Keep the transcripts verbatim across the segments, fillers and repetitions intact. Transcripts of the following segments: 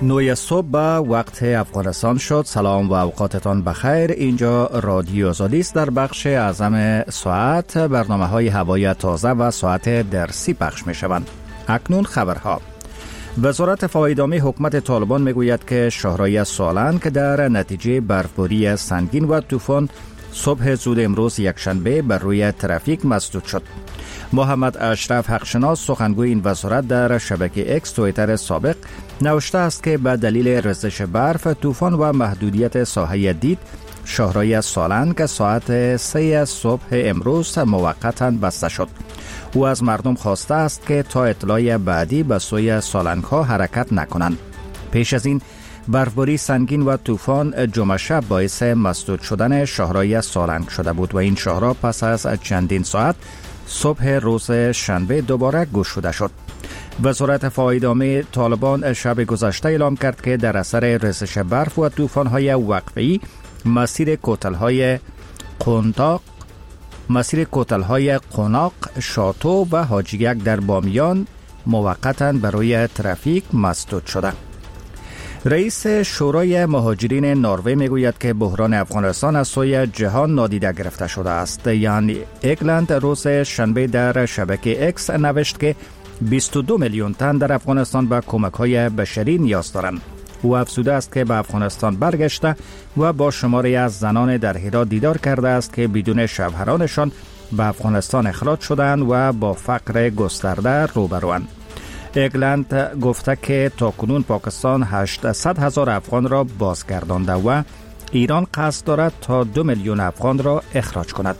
نوی صبح به وقت افغانستان شد. سلام و اوقاتتان بخیر. اینجا رادیو آزادی است. در بخش اعظم ساعت برنامه های هوایی تازه و ساعت درسی پخش می شوند. اکنون خبرها. وزارت فایدامی حکومت طالبان می گوید که شهرهای سالنگ که در نتیجه برفباری سنگین و طوفان صبح زود امروز یکشنبه بر روی ترافیک مسدود شد. محمد اشرف حقشناس سخنگوی این وزارت در شبکه اکس توییتر سابق نوشته است که به دلیل ریزش برف، طوفان و محدودیت ساحه دید، شهرهای سالنگ ساعت سه صبح امروز موقتا بسته شد. او از مردم خواسته است که تا اطلاع بعدی به سوی سالنگ ها حرکت نکنند. پیش از این برفباری سنگین و طوفان جمعه شب باعث مسدود شدن شهرهای سالنگ شده بود و این شهرها پس از چندین ساعت صبح روز شنبه دوباره گشوده شد. وزارت فایدامی طالبان شب گذشته اعلام کرد که در اثر ریزش برف و طوفان‌های وقفه‌ای مسیر کوتل‌های قنداق مسیر کوتل‌های قوناق، شاتو و حاجی یک در بامیان موقتاً برای ترافیک مسدود شده. رئیس شورای مهاجرین نروژ میگوید که بحران افغانستان از سوی جهان نادیده گرفته شده است. یعنی اگلند روز شنبه در شبکه اکس نوشت که بیست و دو میلیون تن در افغانستان به کمک‌های بشری نیاز دارند. او افزوده است که به افغانستان برگشته و با شماری از زنان در هرات دیدار کرده است که بدون شوهرانشان به افغانستان اخراج شدند و با فقر گسترده روبروند. اگلند گفته که تاکنون پاکستان هشتصد هزار افغان را بازگردانده و ایران قصد دارد تا دو میلیون افغان را اخراج کند.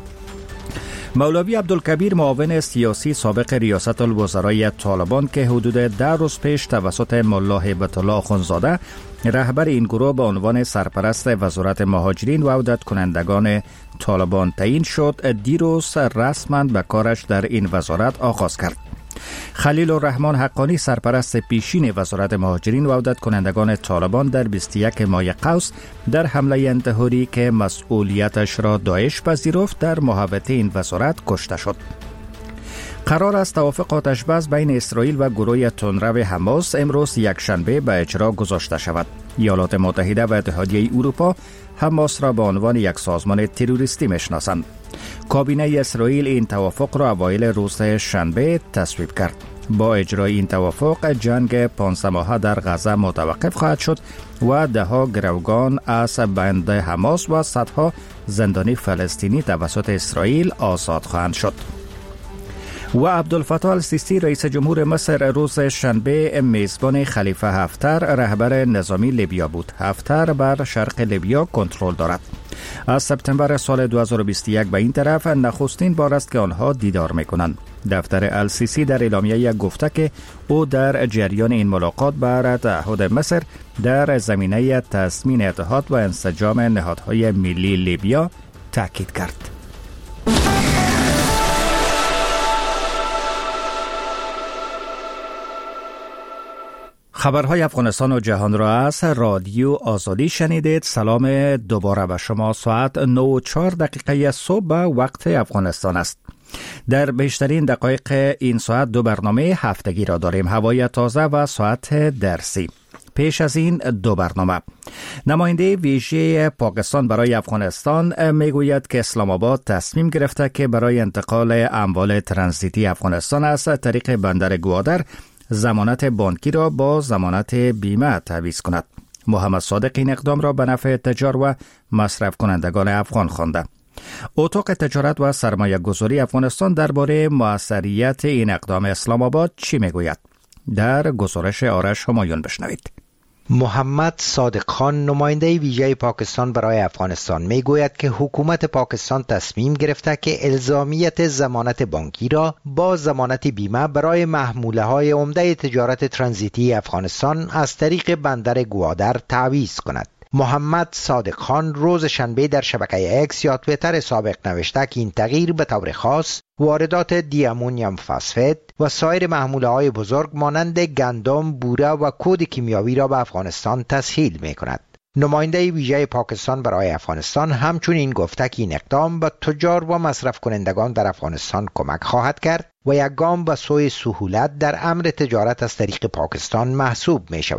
مولوی عبدالکبیر معاون سیاسی سابق ریاست الوزرای طالبان که حدود ده روز پیش توسط ملا هیبت الله آخوندزاده رهبر این گروه به عنوان سرپرست وزارت مهاجرین و عودت کنندگان طالبان تعیین شد، دیروز رسما به کارش در این وزارت آغاز کرد. خلیل الرحمن حقانی سرپرست پیشین وزارت مهاجرین و عودت کنندگان طالبان در بیست و یک ماه قوس در حمله انتحاری که مسئولیتش را داعش پذیرفت در محوطه این وزارت کشته شد. قرار است توافق آتش‌بس بین اسرائیل و گروه تندرو حماس امروز یکشنبه به اجرا گذاشته شود. ایالات متحده و اتحادیه اروپا حماس را به عنوان یک سازمان تروریستی میشناسند. کابینه اسرائیل این توافق را اوایل روز شنبه تصویب کرد. با اجرای این توافق جنگ پانزده ماهه در غزه متوقف خواهد شد و ده ها گروگان از بند حماس و صدها زندانی فلسطینی توسط اسرائیل آزاد خواهند شد. و عبدالفتاح السیسی رئیس جمهور مصر روز شنبه میزبان خلیفه حفتر رهبر نظامی لیبیا بود. حفتر بر شرق لیبیا کنترل دارد. از سپتامبر سال دو هزار و بیست و یک به این طرف نخستین بار است که آنها دیدار میکنند. دفتر السیسی در اعلامیه گفته که او در جریان این ملاقات بر تعهد مصر در زمینه تضمین اتحاد و انسجام نهادهای ملی لیبیا تاکید کرد. خبرهای افغانستان و جهان را از رادیو آزادی شنیدید. سلام دوباره به شما. ساعت نه و چهار دقیقه صبح به وقت افغانستان است. در بیشترین دقایق این ساعت دو برنامه هفتگی را داریم: هوایی تازه و ساعت درسی. پیش از این دو برنامه، نماینده ویژه پاکستان برای افغانستان میگوید که اسلام آباد تصمیم گرفته که برای انتقال اموال ترانزیتی افغانستان از طریق بندر گوادر ضمانت بانکی را با ضمانت بیمه تعویض کند. محمد صادق این اقدام را به نفع تجار و مصرف کنندگان افغان خوانده. اتاق تجارت و سرمایه گذاری افغانستان درباره موثریت این اقدام اسلام آباد چی میگوید؟ در گزارش آرش همایون بشنوید. محمد صادق خان نماینده ویژه پاکستان برای افغانستان میگوید که حکومت پاکستان تصمیم گرفته که الزامیت ضمانت بانکی را با ضمانت بیمه برای محموله های عمده تجارت ترانزیتی افغانستان از طریق بندر گوادر تعویض کند. محمد صادق خان روز شنبه در شبکه اکس یا توییتر سابق نوشته که این تغییر به طور خاص واردات دی امونیوم فسفید و سایر محموله های بزرگ مانند گندم، بوره و کود کیمیاوی را به افغانستان تسهیل می کند. نماینده ویژه پاکستان برای افغانستان همچنین گفته که این اقدام به تجار و مصرف کنندگان در افغانستان کمک خواهد کرد و یک گام به سوی سهولت در امر تجارت از طریق پاکستان محسوب می شود.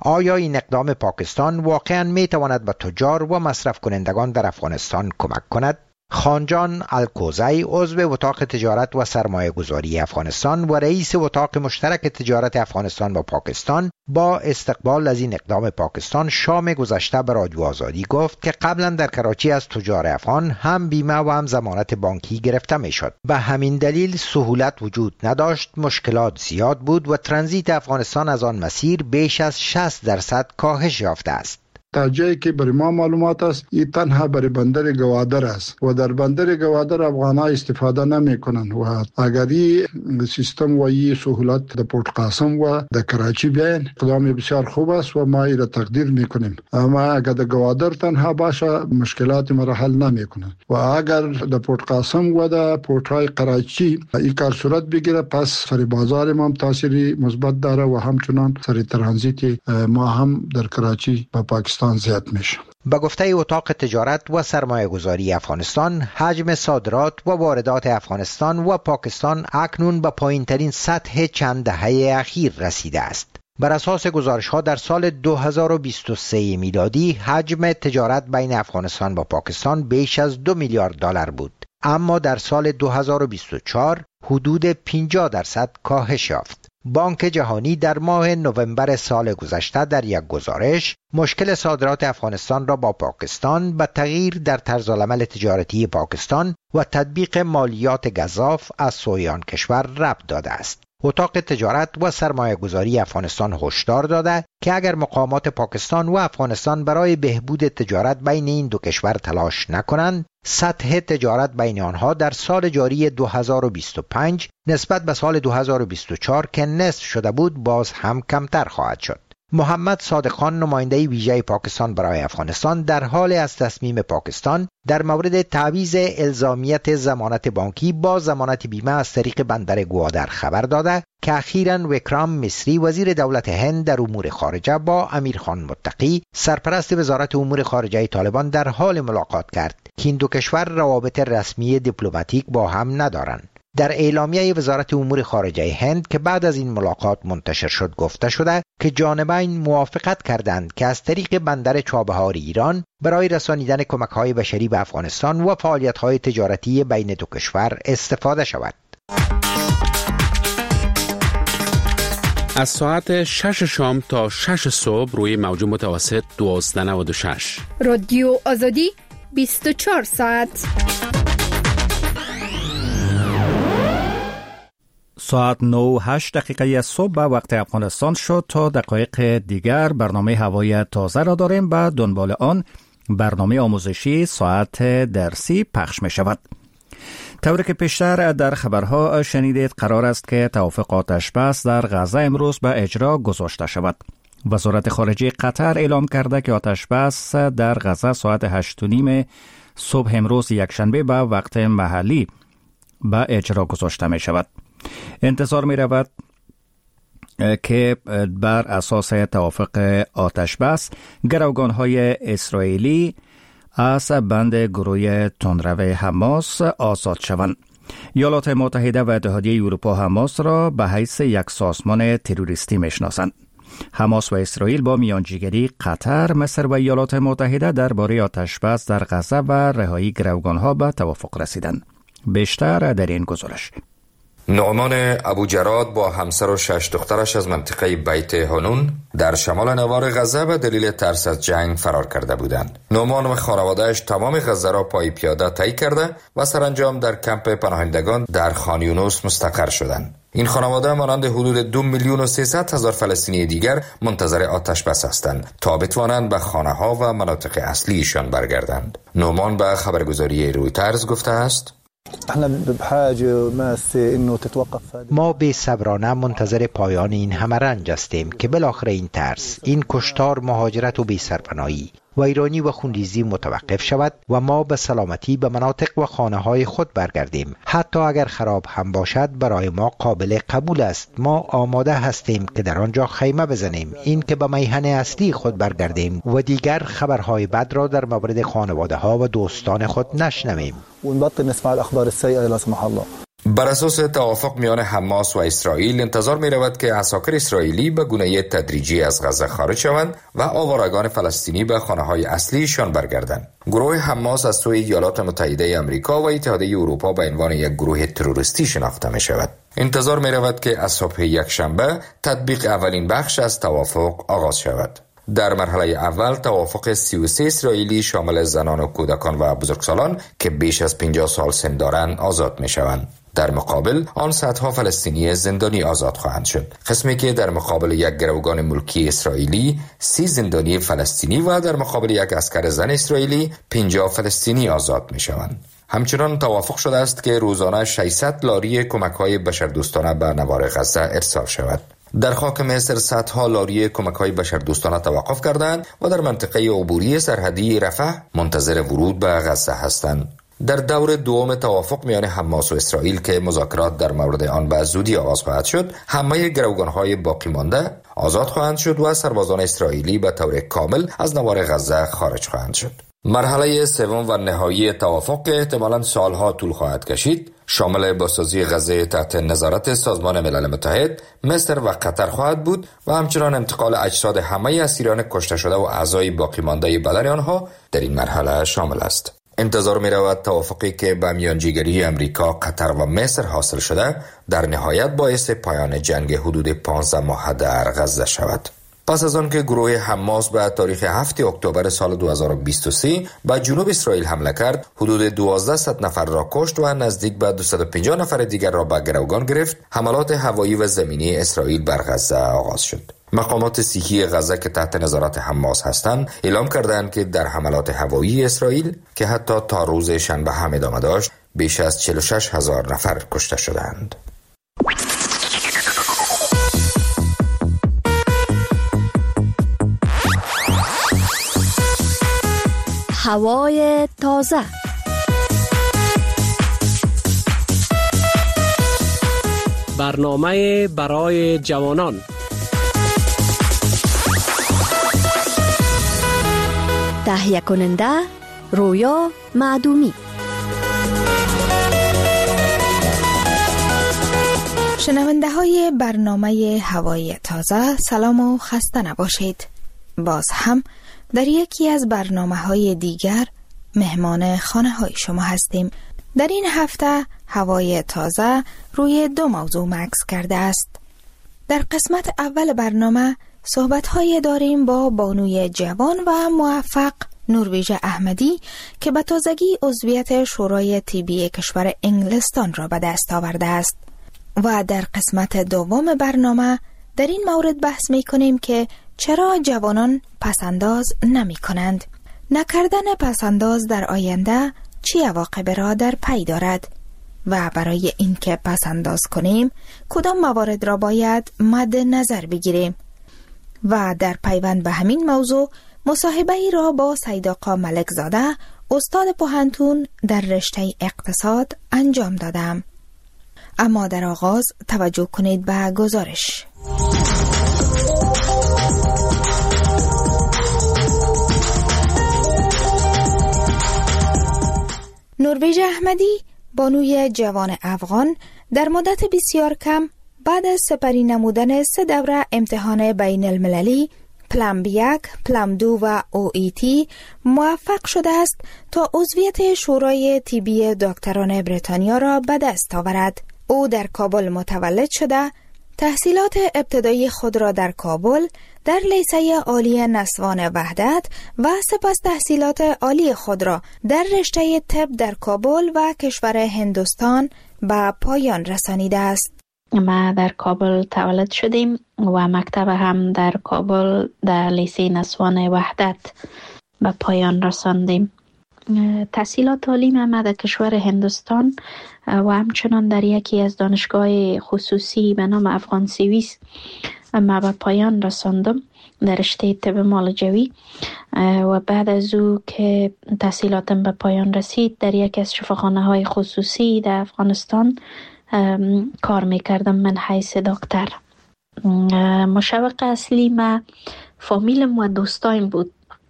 آیا این اقدام پاکستان واقعاً می تواند به تجار و مصرف کنندگان در افغانستان کمک کند؟ خانجان الکوزی عضو اتاق تجارت و سرمایه گذاری افغانستان و رئیس اتاق مشترک تجارت افغانستان با پاکستان با استقبال از این اقدام پاکستان شام گذشته به رادیو آزادی گفت که قبلا در کراچی از تجار افغان هم بیمه و هم ضمانت بانکی گرفته می شد. به همین دلیل سهولت وجود نداشت، مشکلات زیاد بود و ترانزیت افغانستان از آن مسیر بیش از شصت درصد کاهش یافته است. تا جایی که برای ما معلومات است این تنها برای بندر گوادر است و در بندر گوادر افغان‌ها استفاده نمی کنند و اگر این سیستم و این سهولت در پورت قاسم و در کراچی بیاین اقدام بسیار خوب است و ما این تقدیر میکنیم، اما اگر در گوادر تنها باشه مشکلات ما حل نمی کنند و اگر در پورت قاسم و در پورت های کراچی این کار صورت بگیره پس سر بازار ما هم تاثیری مثبت داره و همچنان سر ترانزیت ما هم در کراچی با پاکستان زیاد میشه. به گفته اتاق تجارت و سرمایه گذاری افغانستان، حجم صادرات و واردات افغانستان و پاکستان اکنون به پایین ترین سطح چند دهه اخیر رسیده است. بر اساس گزارش ها در سال دو هزار و بیست و سه میلادی حجم تجارت بین افغانستان و پاکستان بیش از دو میلیارد دلار بود، اما در سال دو هزار و بیست و چهار حدود پنجاه درصد کاهش یافت. بانک جهانی در ماه نوامبر سال گذشته در یک گزارش مشکل صادرات افغانستان را با پاکستان به تغییر در طرزالعمل تجارتی پاکستان و تطبیق مالیات گزاف از سوی آن کشور ربط داده است. اتاق تجارت و سرمایه گذاری افغانستان هشدار داده که اگر مقامات پاکستان و افغانستان برای بهبود تجارت بین این دو کشور تلاش نکنند، سطح تجارت بین آنها در سال جاری دو هزار و بیست و پنج نسبت به سال دو هزار و بیست و چهار که نصف شده بود باز هم کمتر خواهد شد. محمد صادق خان نماینده ویژه پاکستان برای افغانستان در حال از تصمیم پاکستان در مورد تعویض الزامیت ضمانت بانکی با ضمانت بیمه از طریق بندر گوادر خبر داده که اخیراً وکرام مصری وزیر دولت هند در امور خارجه با امیرخان متقی سرپرست وزارت امور خارجه طالبان در حال ملاقات کرد که این دو کشور روابط رسمی دیپلماتیک با هم ندارند. در اعلامیه وزارت امور خارجه هند که بعد از این ملاقات منتشر شد گفته شده که جانبین موافقت کردند که از طریق بندر چابهار ایران برای رسانیدن کمک‌های بشری به افغانستان و فعالیت‌های تجارتی بین دو کشور استفاده شود. از ساعت شش شام تا شش صبح روی موج متوسط دوازده و نود و شش رادیو آزادی بیست و چهار ساعت. ساعت نه و هشت دقیقه صبح به وقت افغانستان شد. تا دقایق دیگر برنامه هوای تازه را داریم. به دنبال آن برنامه آموزشی ساعت درسی پخش می شود. طوری که پیشتر در خبرها شنیدید قرار است که توافق آتش بس در غزه امروز به اجرا گذاشته شود. وزارت خارجه قطر اعلام کرده که آتش بس در غزه ساعت هشت و نیم صبح امروز یکشنبه به وقت محلی به اجرا گذاشته می شود. انتظار می رود که بر اساس توافق آتش بس گروگان‌های اسرائیلی از بند گروه تندرو حماس آزاد شوند. ایالات متحده و اتحادیه اروپا حماس را به حیث یک سازمان تروریستی میشناسند. حماس و اسرائیل با میانجیگری قطر، مصر و ایالات متحده درباره آتش بس در غزه و رهایی گروگان‌ها به توافق رسیدند. بیشتر در این گزارش. نعمان ابوجراد با همسر و شش دخترش از منطقه بیت هانون در شمال نوار غزه به دلیل ترس از جنگ فرار کرده بودند. نعمان و خانواده‌اش تمام غزه را پای پیاده طی کرده و سرانجام در کمپ پناهندگان در خان یونس مستقر شدند. این خانواده مانند حدود دو میلیون و سیصد هزار فلسطینی دیگر منتظر آتش بس هستند تا بتوانند به خانه ها و مناطق اصلیشان برگردند. نعمان به خبرگزاری رویترز گفته است: ما به صبرانه منتظر پایان این همه رنج هستیم که بالاخره این ترس، این کشتار، مهاجرت و بی‌سرپناهی و ایرانی و خونریزی متوقف شود و ما به سلامتی به مناطق و خانه های خود برگردیم. حتی اگر خراب هم باشد برای ما قابل قبول است. ما آماده هستیم که در آنجا خیمه بزنیم، این که به میهن اصلی خود برگردیم و دیگر خبرهای بد را در مورد خانواده ها و دوستان خود نشنویم. بر اساس توافق میان حماس و اسرائیل انتظار می رود که عساکر اسرائیلی به گونه تدریجی از غزه خارج شوند و آوارگان فلسطینی به خانه های اصلیشان برگردند. گروه حماس از سوی ایالات متحده آمریکا و اتحادیه اروپا به عنوان یک گروه تروریستی شناخته می شود. انتظار می رود که از صبح یک شنبه تطبیق اولین بخش از توافق آغاز شود. در مرحله اول توافق سی و سه اسرائیلی شامل زنان و کودکان و بزرگسالان که بیش از پنجاه سال سن دارند آزاد می شوند. در مقابل آن صدها فلسطینی زندانی آزاد خواهند شد. قسمی که در مقابل یک گروگان ملکی اسرائیلی سی زندانی فلسطینی و در مقابل یک عسکر زن اسرائیلی پنجاه فلسطینی آزاد می شوند. همچنان توافق شده است که روزانه ششصد لاری کمک‌های بشردوستانه به نوار غزه ارسال شود. در خاک مصر صدها لاری کمک‌های بشردوستانه توقف کردند و در منطقه عبوری سرحدی رفح منتظر ورود به غزه هستند. در دور دوم توافق میان حماس و اسرائیل که مذاکرات در مورد آن به زودی آغاز خواهد شد، همه گروگان‌های باقی مانده آزاد خواهند شد و سربازان اسرائیلی به طور کامل از نوار غزه خارج خواهند شد. مرحله سوم و نهایی توافق که احتمالاً سالها طول خواهد کشید، شامل بازسازی غزه تحت نظارت سازمان ملل متحد، مصر و قطر خواهد بود و همچنان انتقال اجساد همه اسیران کشته شده و اعضای باقی مانده بدن آنها در این مرحله شامل است. انتظار می رود توافقی که به میانجیگری امریکا، قطر و مصر حاصل شده در نهایت باعث پایان جنگ حدود پانزده ماه در غزه شود. پس از آن که گروه حماس به تاریخ هفتم اکتبر سال دو هزار و بیست و سه به جنوب اسرائیل حمله کرد، حدود دوازده نفر را کشت و نزدیک به دویست و پنجاه نفر دیگر را به گروگان گرفت، حملات هوایی و زمینی اسرائیل بر غزه آغاز شد. مقامات صحی غزه که تحت نظارت حماس هستند اعلام کردند که در حملات هوایی اسرائیل که حتی تا روز شنبه هم ادامه داشت، بیش از چهل و شش هزار نفر کشته شدند. هوای تازه. برنامه برای جوانان. تهیه کننده رویا معدومی. شنونده های برنامه هوای تازه، سلام و خسته نباشید. باز هم در یکی از برنامه های دیگر مهمان خانه های شما هستیم. در این هفته هوای تازه روی دو موضوع مکس کرده است. در قسمت اول برنامه صحبت های داریم با بانوی جوان و موفق نروژ احمدی که به تازگی عضویت شورای طبی کشور انگلستان را به دست آورده است. و در قسمت دوم برنامه در این مورد بحث می کنیم که چرا جوانان پسنداز نمی کنند؟ نکردن پسنداز در آینده چه عواقب را در پی دارد؟ و برای اینکه پسنداز کنیم کدام موارد را باید مد نظر بگیریم؟ و در پیوند به همین موضوع مصاحبه ای را با سید آقا ملک زاده استاد پوهنتون در رشته اقتصاد انجام دادم. اما در آغاز توجه کنید به گزارش. نروژ احمدی بانوی جوان افغان در مدت بسیار کم بعد از سپری نمودن سه دوره امتحان بین المللی پلم یک، پلم دو و او ای تی موفق شده است تا عضویت شورای طبی دکتران بریتانیا را به دست آورد. او در کابل متولد شده، تحصیلات ابتدایی خود را در کابل در لیسه عالی نسوان وحدت و سپس تحصیلات عالی خود را در رشته طب در کابل و کشور هندوستان به پایان رسانیده است. ما در کابل تولد شدیم و مکتب هم در کابل در لیسه نسوان وحدت به پایان رساندیم. تحصیلات تعلیم ما در کشور هندوستان و همچنان در یکی از دانشگاه خصوصی به نام افغان سویس ما به پایان رساندم در رشته طب معالجوی و بعد از او که تحصیلاتم به پایان رسید در یکی از شفاخانه های خصوصی در افغانستان کار میکردم من حیث دکتر. مشوق اصلی ما فامیلم و دوستایم بود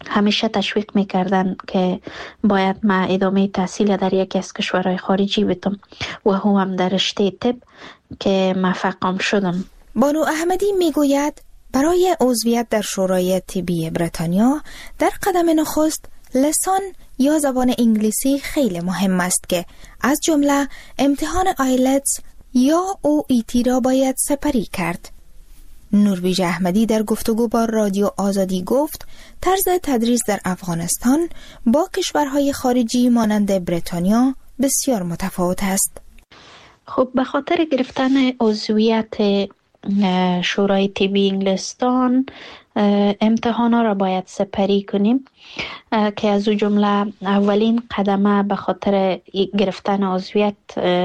همیشه تشویق میکردن که باید ما ادامه تحصیل در یکی از کشورهای خارجی بتم و هم, هم در رشته طب که موفقم شدم. بانو احمدی میگوید برای عضویت در شورای طبی بریتانیا در قدم نخست لسان یا زبان انگلیسی خیلی مهم است که از جمله امتحان آیلتس یا او ای تی را باید سپری کرد. نرویج احمدی در گفتگو با رادیو آزادی گفت طرز تدریس در افغانستان با کشورهای خارجی مانند بریتانیا بسیار متفاوت است. خب به خاطر گرفتن عضویت شورای طبی انگلستان امتحانا را باید سپری کنیم که از او جمله اولین قدمه به خاطر گرفتن عضویت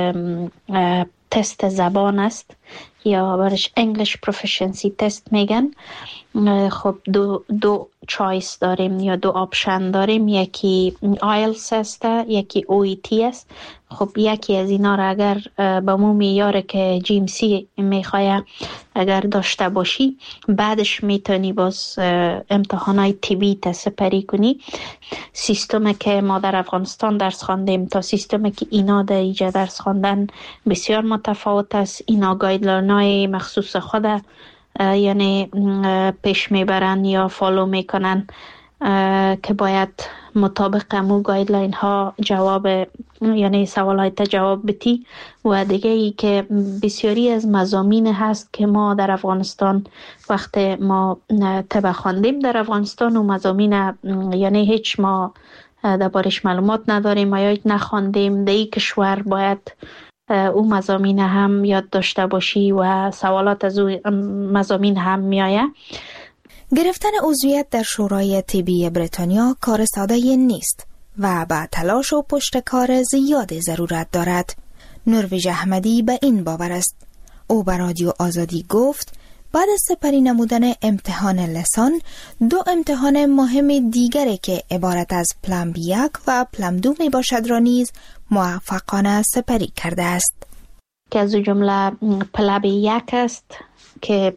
تست زبان است یا برش English Proficiency تست میگن. خب دو دو چایس داریم یا دو آپشن داریم، یکی آیلتس است یکی او ای تی است. خب یکی از اینا را اگر به مو میاره که جی ام سی میخواه اگر داشته باشی بعدش میتونی باز امتحانای طبی تسپری کنی. سیستمی که ما در افغانستان درس خواندیم تا سیستمی که اینا در اینجا درس خواندن بسیار متفاوت است. اینا گایدلاینای مخصوص خود یعنی پیش میبرن یا فالو میکنن که باید مطابق امو گایدلاین ها جواب یعنی سوال های تا جواب بتی. و دیگه ای که بسیاری از مضامین هست که ما در افغانستان وقت ما طب خواندیم در افغانستان و مضامین یعنی هیچ ما دربارش معلومات نداریم یا هیچ نخواندیم، در این کشور باید او مضامین هم یاد داشته باشی و سوالات از او مضامین هم میآید. گرفتن عضویت در شورای طبی بریتانیا کار ساده نیست و با تلاش و پشتکار زیاد ضرورت دارد. نرویج احمدی به این باور است. او به رادیو آزادی گفت بعد از سپری نمودن امتحان لسان دو امتحان مهم دیگری که عبارت از پلمب یک و پلمب دو می باشد را نیز موفقانه سپری کرده است. که از جمله پلمب یک است که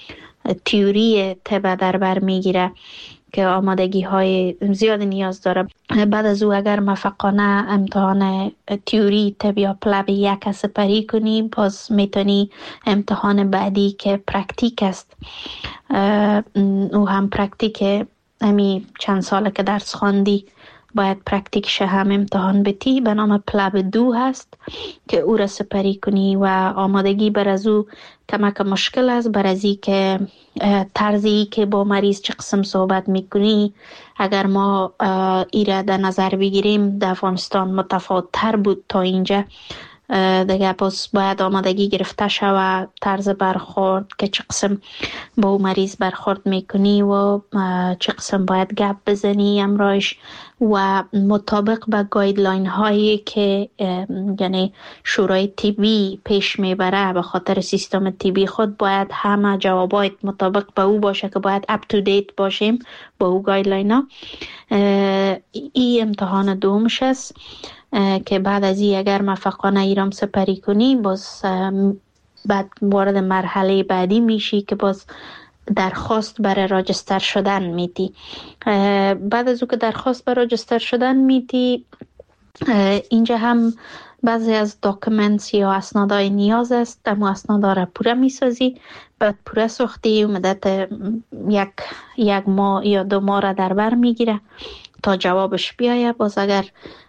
تیوری طب در بر میگیره که آمادگی های زیاد نیاز داره. بعد از او اگر موفقانه امتحان تیوری طب یا پلمب یک سپری کنی باز میتونی امتحان بعدی که پرکتیک است او هم پرکتیک امی چند ساله که درس خواندی باید پرکتیکش هم امتحان بتی به نام پلمب دو هست که او را سپری کنی و آمادگی بر از او کمک مشکل است بر از این که طرزی که با مریض چه قسم صحبت میکنی اگر ما ایره در نظر بگیریم در افغانستان متفاوت تر بود تا اینجا. دیگه باز باید آمادگی گرفته شود طرز برخورد که چه قسم با او مریض برخورد میکنی و چه قسم باید گپ بزنی امرایش و مطابق به گایدلاین هایی که یعنی شورای طبی پیش میبره به خاطر سیستم طبی خود باید همه جوابات مطابق به او باشه که باید اپ تو دیت باشیم با او گایدلاین ها. این امتحان دومش است که بعد از این اگر موفقانه ایرام سپری کنی باز بعد وارد مرحله بعدی میشی که باز درخواست برای راجستر شدن میدی. بعد از او که درخواست برای راجستر شدن میدی اینجا هم بعضی از داکومنتس یا اسنادهای نیاز است. اما اسنادا را پوره میسازی بعد پوره ساختی و مدت یک یک ماه یا دو ماه را در بر میگیره تا جوابش بیایه. باز اگر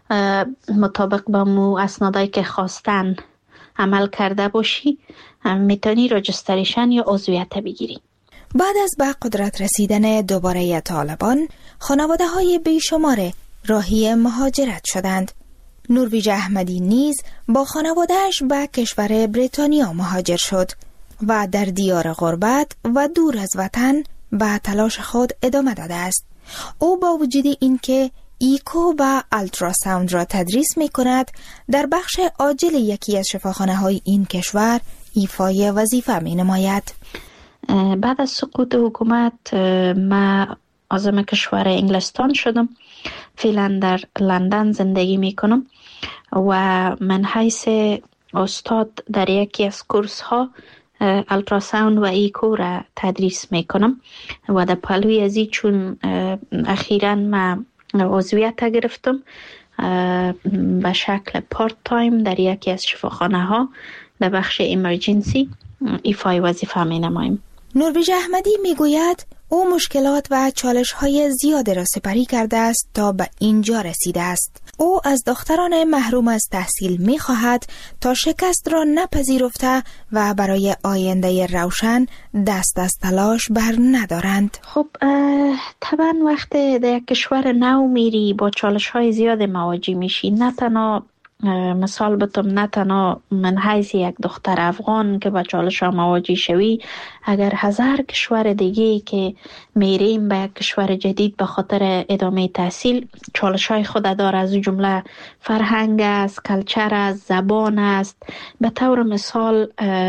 مطابق با مو اسنادایی که خواستن عمل کرده باشی میتونی راجستریشن یا عضویت بگیری. بعد از به قدرت رسیدن دوباره طالبان خانواده های بیشمار راهی مهاجرت شدند. نرویج احمدی نیز با خانوادهش به کشور بریتانیا مهاجر شد و در دیار غربت و دور از وطن به تلاش خود ادامه داده است. او با وجود اینکه ایکو و التراساوند را تدریس می کند در بخش عاجل یکی از شفاخانه های این کشور ایفای وظیفه می نماید. بعد از سقوط حکومت ما عازم کشور انگلستان شدم. فعلا در لندن زندگی می کنم و من حیث استاد در یکی از کورس ها التراساوند و ایکو را تدریس میکنم و در پلوی ازی چون اخیراً من عضویت گرفتم به شکل پارت تایم در یکی از شفاخانه ها در بخش ایمرجنسی ایفای وظیفه می نمایم. نوربیج احمدی می گوید او مشکلات و چالش های زیاد را سپری کرده است تا به اینجا رسیده است. او از دختران محروم از تحصیل می خواهد تا شکست را نپذیرفته و برای آینده روشن دست از تلاش بر ندارند. خب طبعا وقتی در کشور نو میری با چالش های زیاد مواجه میشی. نه تنها مثال بتم نه تنها من حیث یک دختر افغان که با چالش ها مواجه شوی، اگر هزار کشور دیگه که میریم به یک کشور جدید به خاطر ادامه تحصیل چالش های خود داره، از جمله فرهنگ است، کلچر است، زبان است. به طور مثال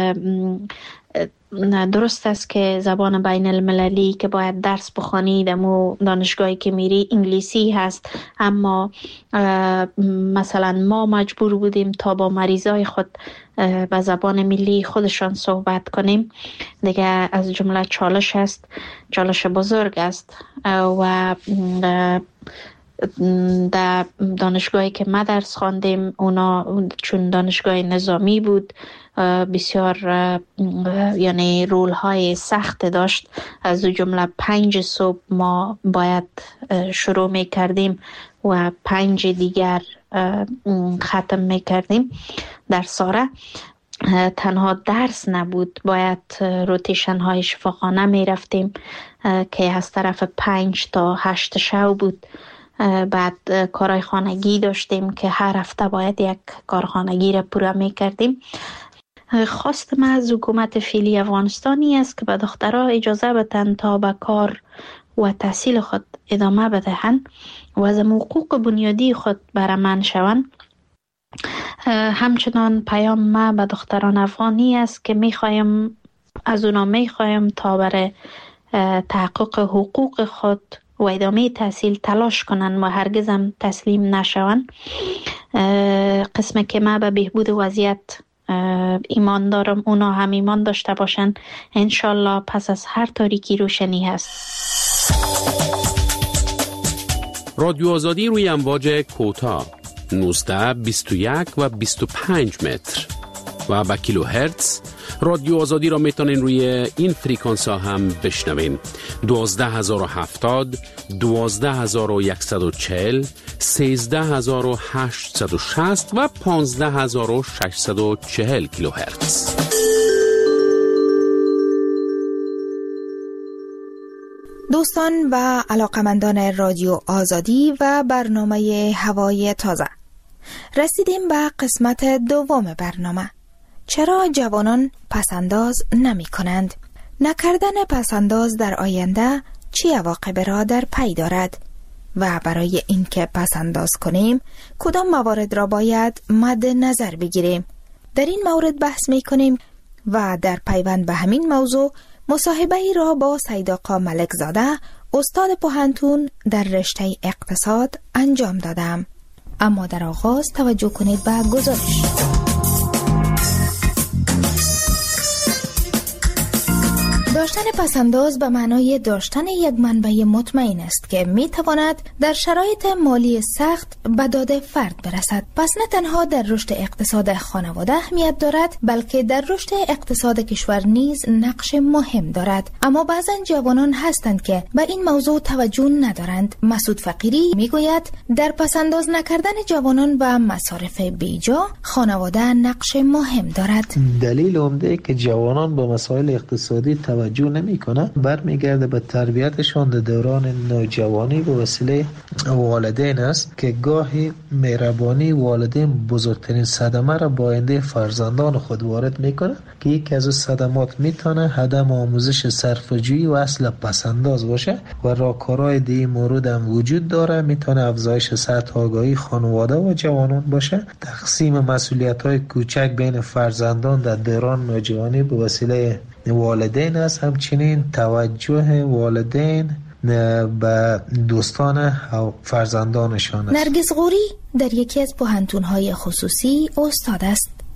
درست است که زبان بین المللی که باید درس بخوانی دمو دانشگاهی که میری انگلیسی هست، اما مثلا ما مجبور بودیم تا با مریضای خود به زبان ملی خودشان صحبت کنیم. دیگه از جمله چالش است، چالش بزرگ است. و در دانشگاهی که ما درس خواندیم اونا چون دانشگاه نظامی بود بسیار یعنی رول های سخت داشت. از جمله پنج صبح ما باید شروع می کردیم و پنج دیگر ختم می کردیم در ساره. تنها درس نبود، باید روتیشن های شفاخانه می رفتیم که از طرف پنج تا هشت شب بود. بعد کارهای خانگی داشتیم که هر هفته باید یک کار خانگی را پورا می کردیم. خواست ما از حکومت فعلی افغانستانی است که به دخترها اجازه بدن تا به کار و تحصیل خود ادامه بدهند و از حقوق بنیادی خود برمن شوند. همچنان پیام ما به دختران افغانی است که می خوایم از اونا می خوایم تا برای تحقق حقوق خود و ادامه تحصیل تلاش کنن و هرگز هم تسلیم نشون. قسم که ما به بهبود وضعیت ایمان دارم، اونا هم ایمان داشته باشن. انشالله پس از هر تاریکی روشنی هست. رادیو آزادی روی امواج کوتاه نوزده، بیست و یک و بیست و پنج متر و با کیلو هرتز. رادیو آزادی را میتونین روی این فریکانس ها هم بشنوین: دوازده هزار و هفتاد، دوازده هزار و صد و چهل، سیزده هزار و هشتصد و شصت و پانزده هزار و ششصد و چهل کیلو هرتز. دوستان و علاقمندان رادیو آزادی و برنامه هوای تازه، رسیدیم به قسمت دوم برنامه. چرا جوانان پسنداز نمی کنند؟ نکردن پسنداز در آینده چه عواقب را در پی دارد؟ و برای اینکه پسنداز کنیم کدام موارد را باید مد نظر بگیریم؟ در این مورد بحث می کنیم و در پیوند به همین موضوع مصاحبه ای را با سید آقا ملک زاده، استاد پوهنتون در رشته اقتصاد انجام دادم. اما در آغاز توجه کنید به گزارش. داشتن پسنداز به معنای داشتن یک منبع مطمئن است که می تواند در شرایط مالی سخت به داد فرد برسد. پس نه تنها در رشد اقتصاد خانواده اهمیت دارد، بلکه در رشد اقتصاد کشور نیز نقش مهم دارد. اما بعضا جوانان هستند که به این موضوع توجه ندارند. مسعود فقیری می گوید در پسنداز نکردن جوانان و مصارف بیجا خانواده نقش مهم دارد. دلیل عمده که جوانان با مسائل اقتصادی توجه نمی کنه برمیگرده به تربیتشان در دوران نوجوانی به وسیله والدین است که گاهی مهربانی والدین بزرگترین صدمه را با آینده فرزندان خود وارد میکنه که یکی از صدمات میتونه عدم آموزش صرفه‌جویی و اصل پسنداز باشه و راهکارهای دیگه مورد هم وجود داره. میتونه افزایش سطح آگاهی خانواده و جوانان باشه، تقسیم مسئولیت‌های کوچک بین فرزندان در دوران نوجوانی به وسیله والدین است، همچنین توجه والدین به دوستان و فرزندانشان است. نرگس غوری در یکی از پوهنتون‌های خصوصی استاد است.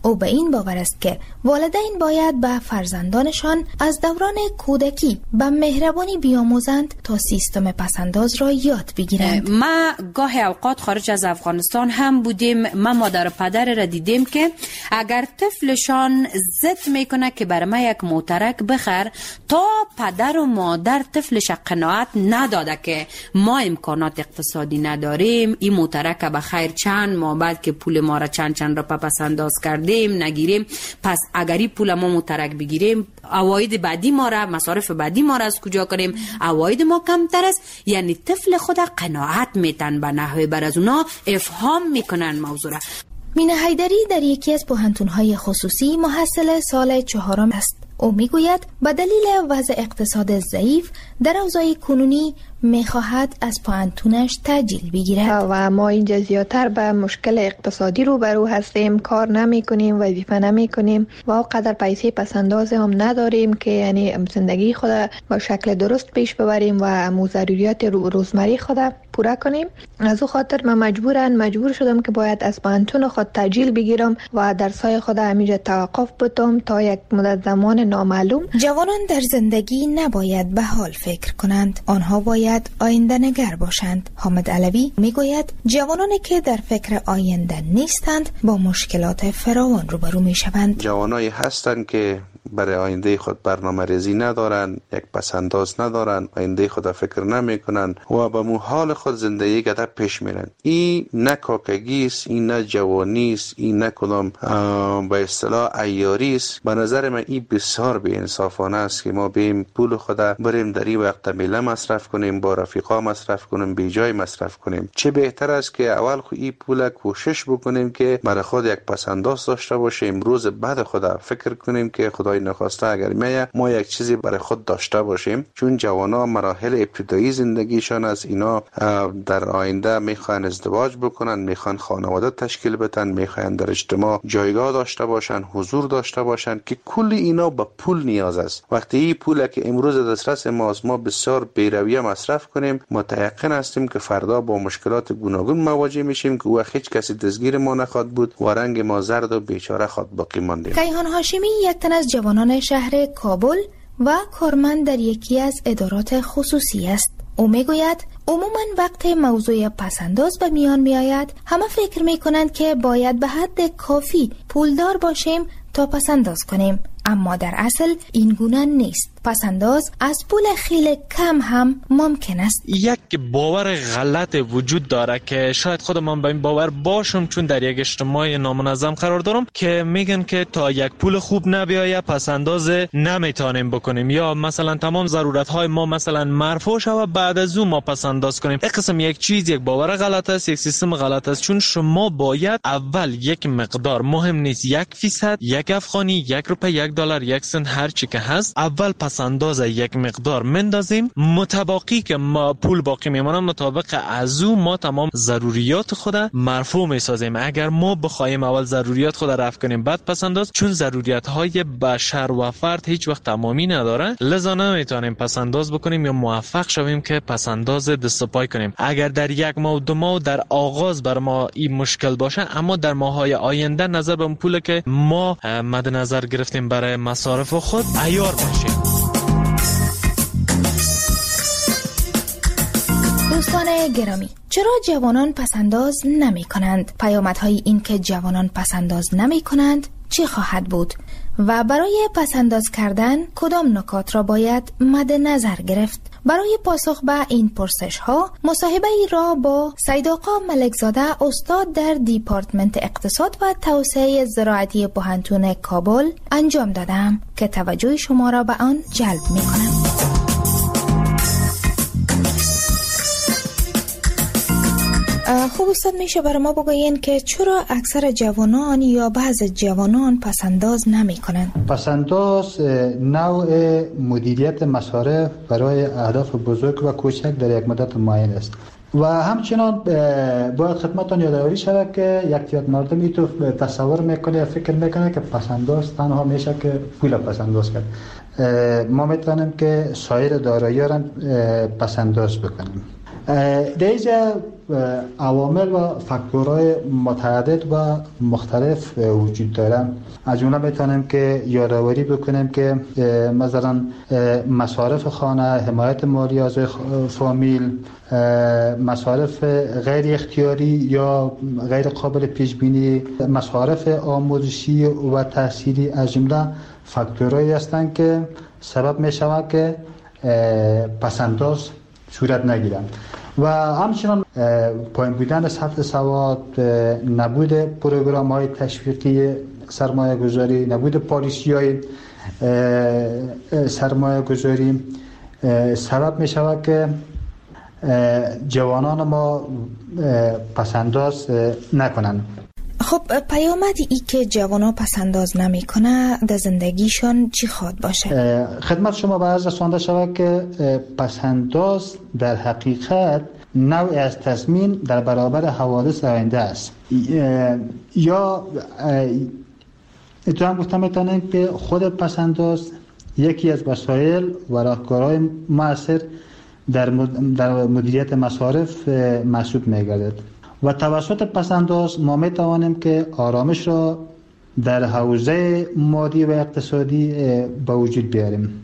او به این باور است که والدین باید به فرزندانشان از دوران کودکی به مهربانی بیاموزند تا سیستم پسنداز را یاد بگیرند. ما گاه اوقات خارج از افغانستان هم بودیم، ما مادر و پدر را دیدیم که اگر طفلشان ضد میکنه که برای ما یک موترک بخر، تا پدر و مادر طفلش قناعت نداده که ما امکانات اقتصادی نداریم، این موترک به خیر چند ماه بعد که پول ما را چند چند را پس انداز کردیم نگیریم، پس اگر این پول ما موترک بگیریم عواید بعدی ما را، مصارف بعدی ما را از کجا کنیم؟ عواید ما کمتر است. یعنی طفل خود قناعت میتن به نحوه بر از اونا افهام میکنن موضوع را. مینا حیدری در یکی از پوهنتون‌های خصوصی محصل سال چهارم است. او میگوید به دلیل وضع اقتصاد ضعیف در اوضاع کنونی میخواهد از پوهنتونش تأجیل بگیرد و ما اینجا زیادتر به مشکل اقتصادی روبرو هستیم، کار نمی کنیم، وظیفه نمی کنیم و اونقدر پیسه پسنداز هم نداریم که یعنی زندگی خود با شکل درست پیش ببریم و مو ضروریات روزمره خود پورا کنیم. از او خاطر من مجبورن مجبور شدم که باید از پوهنتون خود تأجیل بگیرم و درسای خود همینجا توقف بدم تا یک مدت زمان نامعلوم. جوانان در زندگی نباید به حال فکر کنند، آنها باید آینده نگر باشند. حامد علوی میگوید جوانانی که در فکر آینده نیستند با مشکلات فراوان روبرو میشوند. جوانایی هستند که برای آینده خود برنامه ریزی ندارن، یک پسنداز ندارن، آینده خود فکر نمی کنن و به محال خود زندگی گذر پیش میرن. این نه کاکگی است، این نه جوانی است، این نه کدام به اصطلاح عیاری است. به نظر من این بسیار بی انصافانه است که ما بیم پول خود بریم در این وقت میله مصرف کنیم، با رفیقا مصرف کنیم، بی جای مصرف کنیم. چه بهتر است که اول خود این پول کوشش بکنیم که برای خود یک پسنداز داشته باشیم، روز بعد خود فکر کنیم که خدای نخواسته اگر ما ما یک چیزی برای خود داشته باشیم. چون جوانا مراحل ابتدایی زندگیشان از اینا در آینده میخوان ازدواج بکنن، میخوان خانواده تشکیل بدن، میخوان در اجتماع جایگاه داشته باشن، حضور داشته باشن که کل اینا به پول نیاز است. وقتی این پولی که امروز دسترس ماست ما بسیار بی‌رویه مصرف کنیم، متيقن هستیم که فردا با مشکلات گوناگون مواجه میشیم که وقت هیچ کسی دستگیر ما نخواد بود و رنگ ما زرد و بیچاره خود باقی ماندیم. کیهان هاشمی یک تن از جوانان شهر کابل و کارمند در یکی از ادارات خصوصی است. او میگوید عموما وقت موضوع پسنداز به میان می آید همه فکر می کنند که باید به حد کافی پولدار باشیم تا پسنداز کنیم، اما در اصل این گونه نیست. پسنداز از پول خیلی کم هم ممکن است. یک باور غلط وجود داره که شاید خود من به این باور باشم، چون در یک اجتماع نامنظم قرار دارم که میگن که تا یک پول خوب نبیایه پسنداز نمیتونیم بکنیم، یا مثلا تمام ضرورت های ما مثلا مرفوع شود بعد از اون ما پسنداز کنیم. این قسم یک چیز یک باور غلط است، یک سیستم غلط است. چون شما باید اول یک مقدار، مهم نیست یک فیصد، یک افغانی، یک روپیه، یک دلار، یک سنت، هر چی که هست، اول پس انداز یک مقدار مندازیم، متباقی که ما پول باقی میمونه مطابق از او ما تمام ضروریات خود مرفوع میسازیم. اگر ما بخوایم اول ضروریات خود رفع کنیم بعد پس انداز، چون ضروریات های بشر و فرد هیچ وقت تمامی نداره، لذا نمیتونیم پس انداز بکنیم یا موفق شویم که پس انداز دست پای کنیم. اگر در یک ماه دو ماه در آغاز بر ما این مشکل باشه، اما در ماهای آینده نظر به اون پول که ما مد نظر گرفتیم برای مصارف خود عیار باشیم. دوستان گرامی، چرا جوانان پسنداز نمی کنند؟ پیامدهای این که جوانان پسنداز نمی کنند چه خواهد بود؟ و برای پسنداز کردن کدام نکات را باید مد نظر گرفت؟ برای پاسخ به این پرسش ها مصاحبه ای را با سید آقا ملکزاده استاد در دیپارتمنت اقتصاد و توسعه زراعتی پوهنتون کابل انجام دادم که توجه شما را به آن جلب می کنم. خوب استاد، میشه برای ما بگوین که چرا اکثر جوانان یا بعض جوانان پسنداز نمی کنند؟ پسنداز نوع مدیریت مصارف برای اهداف بزرگ و کوچک در یک مدت معین است و همچنان باید خدمتتان یادآوری شود که یک تعداد مردمی تو تصور میکنه یا فکر میکنه که پسنداز تنها میشه که پول پسنداز کرد. ما میتونیم که سایر دارایی را پسنداز بکنیم. در اینجا عوامل و فاکتورهای متعدد و مختلف وجود دارن. از جمله میتونیم که یادآوری بکنیم که مثلا مصارف خانه، حمایت مالی از فامیل، مصارف غیر اختیاری یا غیر قابل پیش بینی، مصارف آموزشی و تحصیلی از جمله فاکتورهایی هستند که سبب میشود که پسنداز صورت نگیرند. و همچنان پایین بودن سطح سواد، نبود پروگرام های تشویقی سرمایه گذاری، نبود پالیسی های سرمایه گذاری سبب می شود که جوانان ما پسنداز نکنند. خب پیامد ای که جوانا پسنداز نمی کنه در زندگیشان چی خواد باشه؟ خدمت شما به عرض رسانده شود که پسنداز در حقیقت نوعی از تضمین در برابر حوادث آینده است. یا اتفاقا گفتم میتونیم که خود پسنداز یکی از وسایل و راهکارهای مؤثر در مدیریت مصارف محسوب میگردد و توسط پسنداز ما میتوانیم که آرامش را در حوزه مادی و اقتصادی به وجود بیاریم.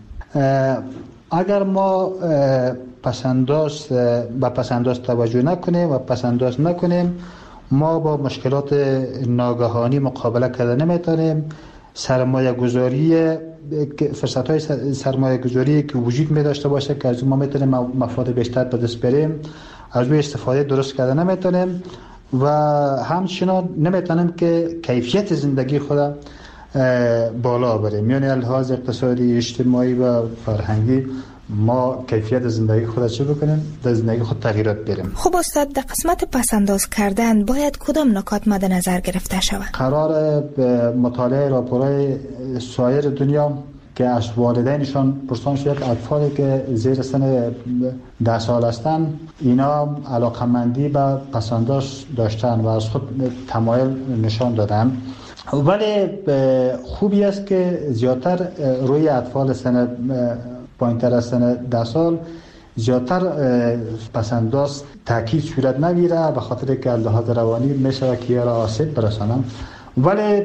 اگر ما پسنداز با پسنداز توجه نکنیم و پسنداز نکنیم، ما با مشکلات ناگهانی مقابله کردن نمیتونیم. سرمایه گذاری، فرصت های سرمایه گذاری که وجود می داشته باشه که از ما میتونیم مفاد بیشتر به دست بریم، از روی استفاده درست کردن نمیتونیم و همچنان نمیتونیم که کیفیت زندگی خود بالا بریم. یعنی لحاظ اقتصادی، اجتماعی و فرهنگی ما کیفیت زندگی خود چه بکنیم؟ در زندگی خود تغییرات بریم. خب استاد، در قسمت پسنداز کردن باید کدام نکات مد نظر گرفته شود؟ قرار مطالعه راپورهای سایر دنیا که از والدینشان پرسان شد اطفالی که زیر سن ده سال هستند اینا علاقمندی به پسنداز داشتن و از خود تمایل نشان دادن. ولی خوبی است که زیادتر روی اطفال سن پایین‌تر از سن ده سال زیادتر پسنداز تاکید صورت نگیره به خاطر که لحاظ روانی میشه که را آسیب برسانم. ولی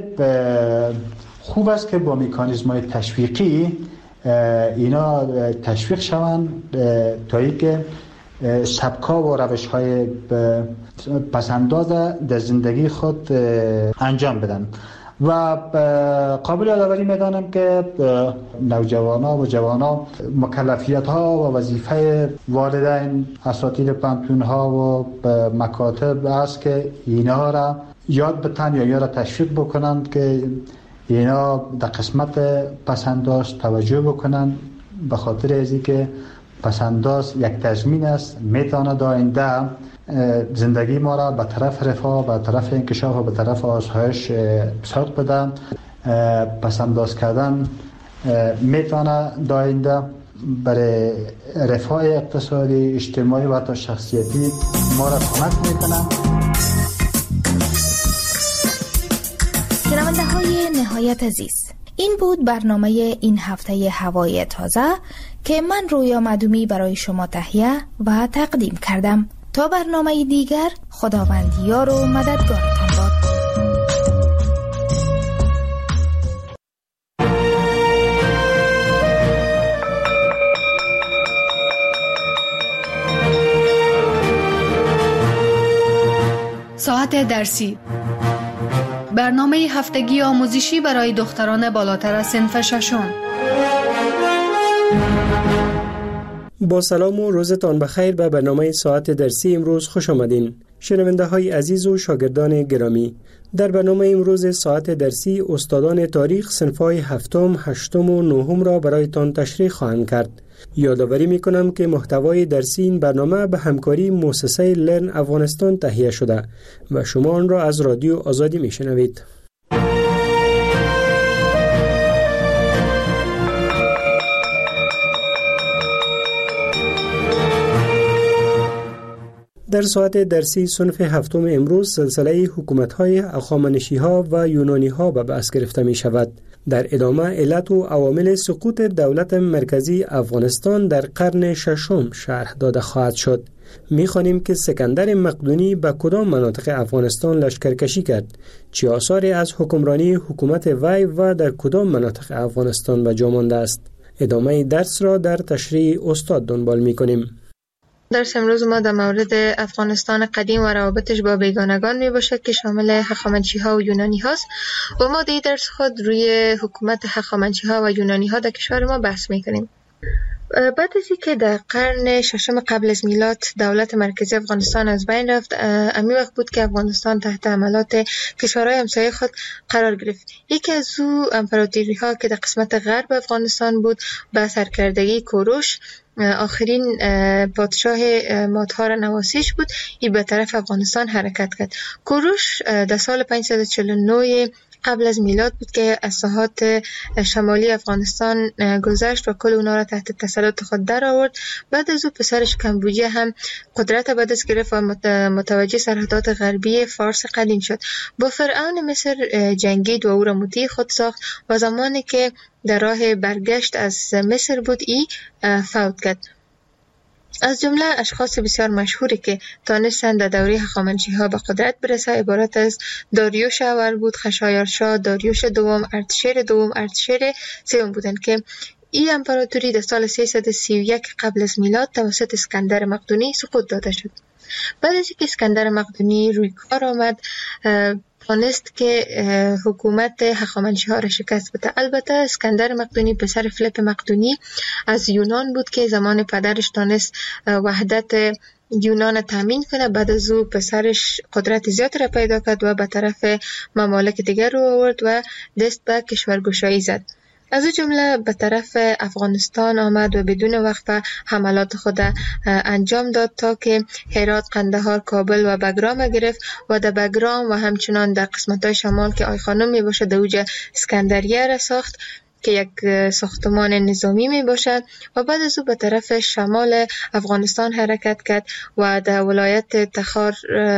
خوب است که با مکانیزم‌های تشویقی اینا تشویق شوند تا اینکه سبک‌ها و روش‌های پسنداز در زندگی خود انجام بدن. و قابل یادآوری می‌دانم که نوجوانا و جوانا مکلفیت‌ها و وظیفه والدین، اساتید پانتون‌ها و مکاتب است که اینا را یاد بتن یا یا را تشویق بکنند که اینا در قسمت پسنداز توجه بکنند، به خاطر از اینکه پسنداز یک تضمین است میتواند آینده زندگی ما را به طرف رفاه، به طرف انکشاف و به طرف آسایش سوق بده. پسنداز کردن میتواند آینده برای رفاه اقتصادی، اجتماعی و حتی شخصیتی ما را کمک میکنه. شنونده های نهایت عزیز، این بود برنامه این هفته هوای تازه که من رویا معدومی برای شما تهیه و تقدیم کردم. تا برنامه دیگر، خداوند یار و مددگارتان باد. ساعت درسی، برنامه هفتگی آموزشی برای دختران بالاتر از صنف ششم. با سلام و روزتان بخیر. به برنامه ساعت درسی امروز خوش آمدین شنونده های عزیز و شاگردان گرامی. در برنامه امروز ساعت درسی استادان تاریخ صنف‌های هفتم، هشتم و نهم را برایتان تشریح خواهند کرد. یادآوری میکنم که محتوای درسی این برنامه به همکاری مؤسسه لرن افغانستان تهیه شده و شما آن را از رادیو آزادی میشنوید. در ساعت درسی صنف هفتم امروز سلسله حکومت‌های هخامنشی‌ها و یونانی‌ها به بحث گرفته می شود. در ادامه علت و عوامل سقوط دولت مرکزی افغانستان در قرن ششم شرح داده خواهد شد. می‌خوانیم که اسکندر مقدونی به کدام مناطق افغانستان لشکرکشی کرد، چه آثاری از حکمرانی حکومت وی و در کدام مناطق افغانستان به جا مانده است. ادامه درس را در تشریح استاد دنبال می‌کنیم. درس امروز ما در مورد افغانستان قدیم و روابطش با بیگانگان می باشد که شامل هخامنشی ها و یونانی هاست و ما در درس خود روی حکومت هخامنشی ها و یونانی ها در کشور ما بحث می کنیم. بعد از اینکه در قرن ششم قبل از میلاد دولت مرکزی افغانستان از بین رفت، امی وقت بود که افغانستان تحت حملات کشورهای همسایه خود قرار گرفت. یکی از او امپراتوری ها که در قسمت غرب افغانستان بود به سرکردگی کوروش، آخرین پادشاه مادها را نواسیش بود، ای به طرف افغانستان حرکت کرد. کوروش در سال پانصد و چهل و نه قبل از میلاد بود که از ساحات شمالی افغانستان گذشت و کل اونا را تحت تسلط خود در آورد. بعد از او پسرش کمبوجیه هم قدرت به دست گرفت و متوجه سرحدات غربی فارس قدیم شد. با فرعون مصر جنگید و او را مطیع خود ساخت و زمانی که در راه برگشت از مصر بود ای فوت کرد. از جمله اشخاص بسیار مشهوری که تانستند در دوره هخامنشی ها به قدرت برسه عبارت از داریوش اول بود، خشایارشا، داریوش دوم، ارتشیر دوم، ارتشیر سوم بودند که این امپراتوری در سال سیصد و سی و یک قبل از میلاد توسط اسکندر مقدونی سقوط داده شد. بعد از اینکه اسکندر مقدونی روی کار آمد، توانست که حکومت هخامنشی ها را شکست بده. البته اسکندر مقدونی پسر فیلیپ مقدونی از یونان بود که زمان پدرش تانست وحدت یونان تامین کنه. بعد از او پسرش قدرت زیاد را پیدا کرد و به طرف ممالک دیگر رو آورد و دست به کشورگشایی زد. از او جمله به طرف افغانستان آمد و بدون وقفه حملات خود انجام داد تا که هرات، قندهار، کابل و بگرام گرفت و در بگرام و همچنان در قسمت‌های شمال که آی خانم می باشد در اوج اسکندریه را ساخت که یک ساختمان نظامی می باشد و بعد از او به طرف شمال افغانستان حرکت کرد و در ولایت تخار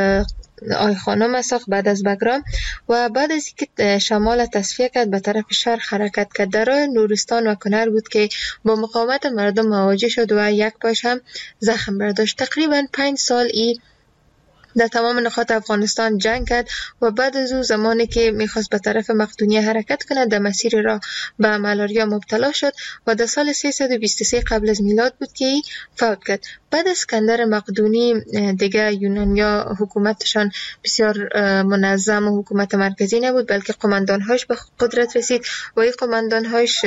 آی خانم ساخت بعد از بگرام و بعد از اینکه شمال تصفیه کرد به طرف شرق حرکت کرد. در راه نورستان و کنر بود که با مقاومت مردم مواجه شد و یک پاش هم زخم برداشت. تقریبا پنج سال ای در تمام نقاط افغانستان جنگ کرد و بعد از او زمانی که میخواست به طرف مقدونیه حرکت کنه در مسیر راه به مالاریا مبتلا شد و در سال سیصد و بیست و سه قبل از میلاد بود که ای فوت کرد. بعد از اسکندر مقدونی دیگه یونانیا حکومتشان بسیار منظم و حکومت مرکزی نبود، بلکه قماندانهاش به قدرت رسید و این قماندانهاش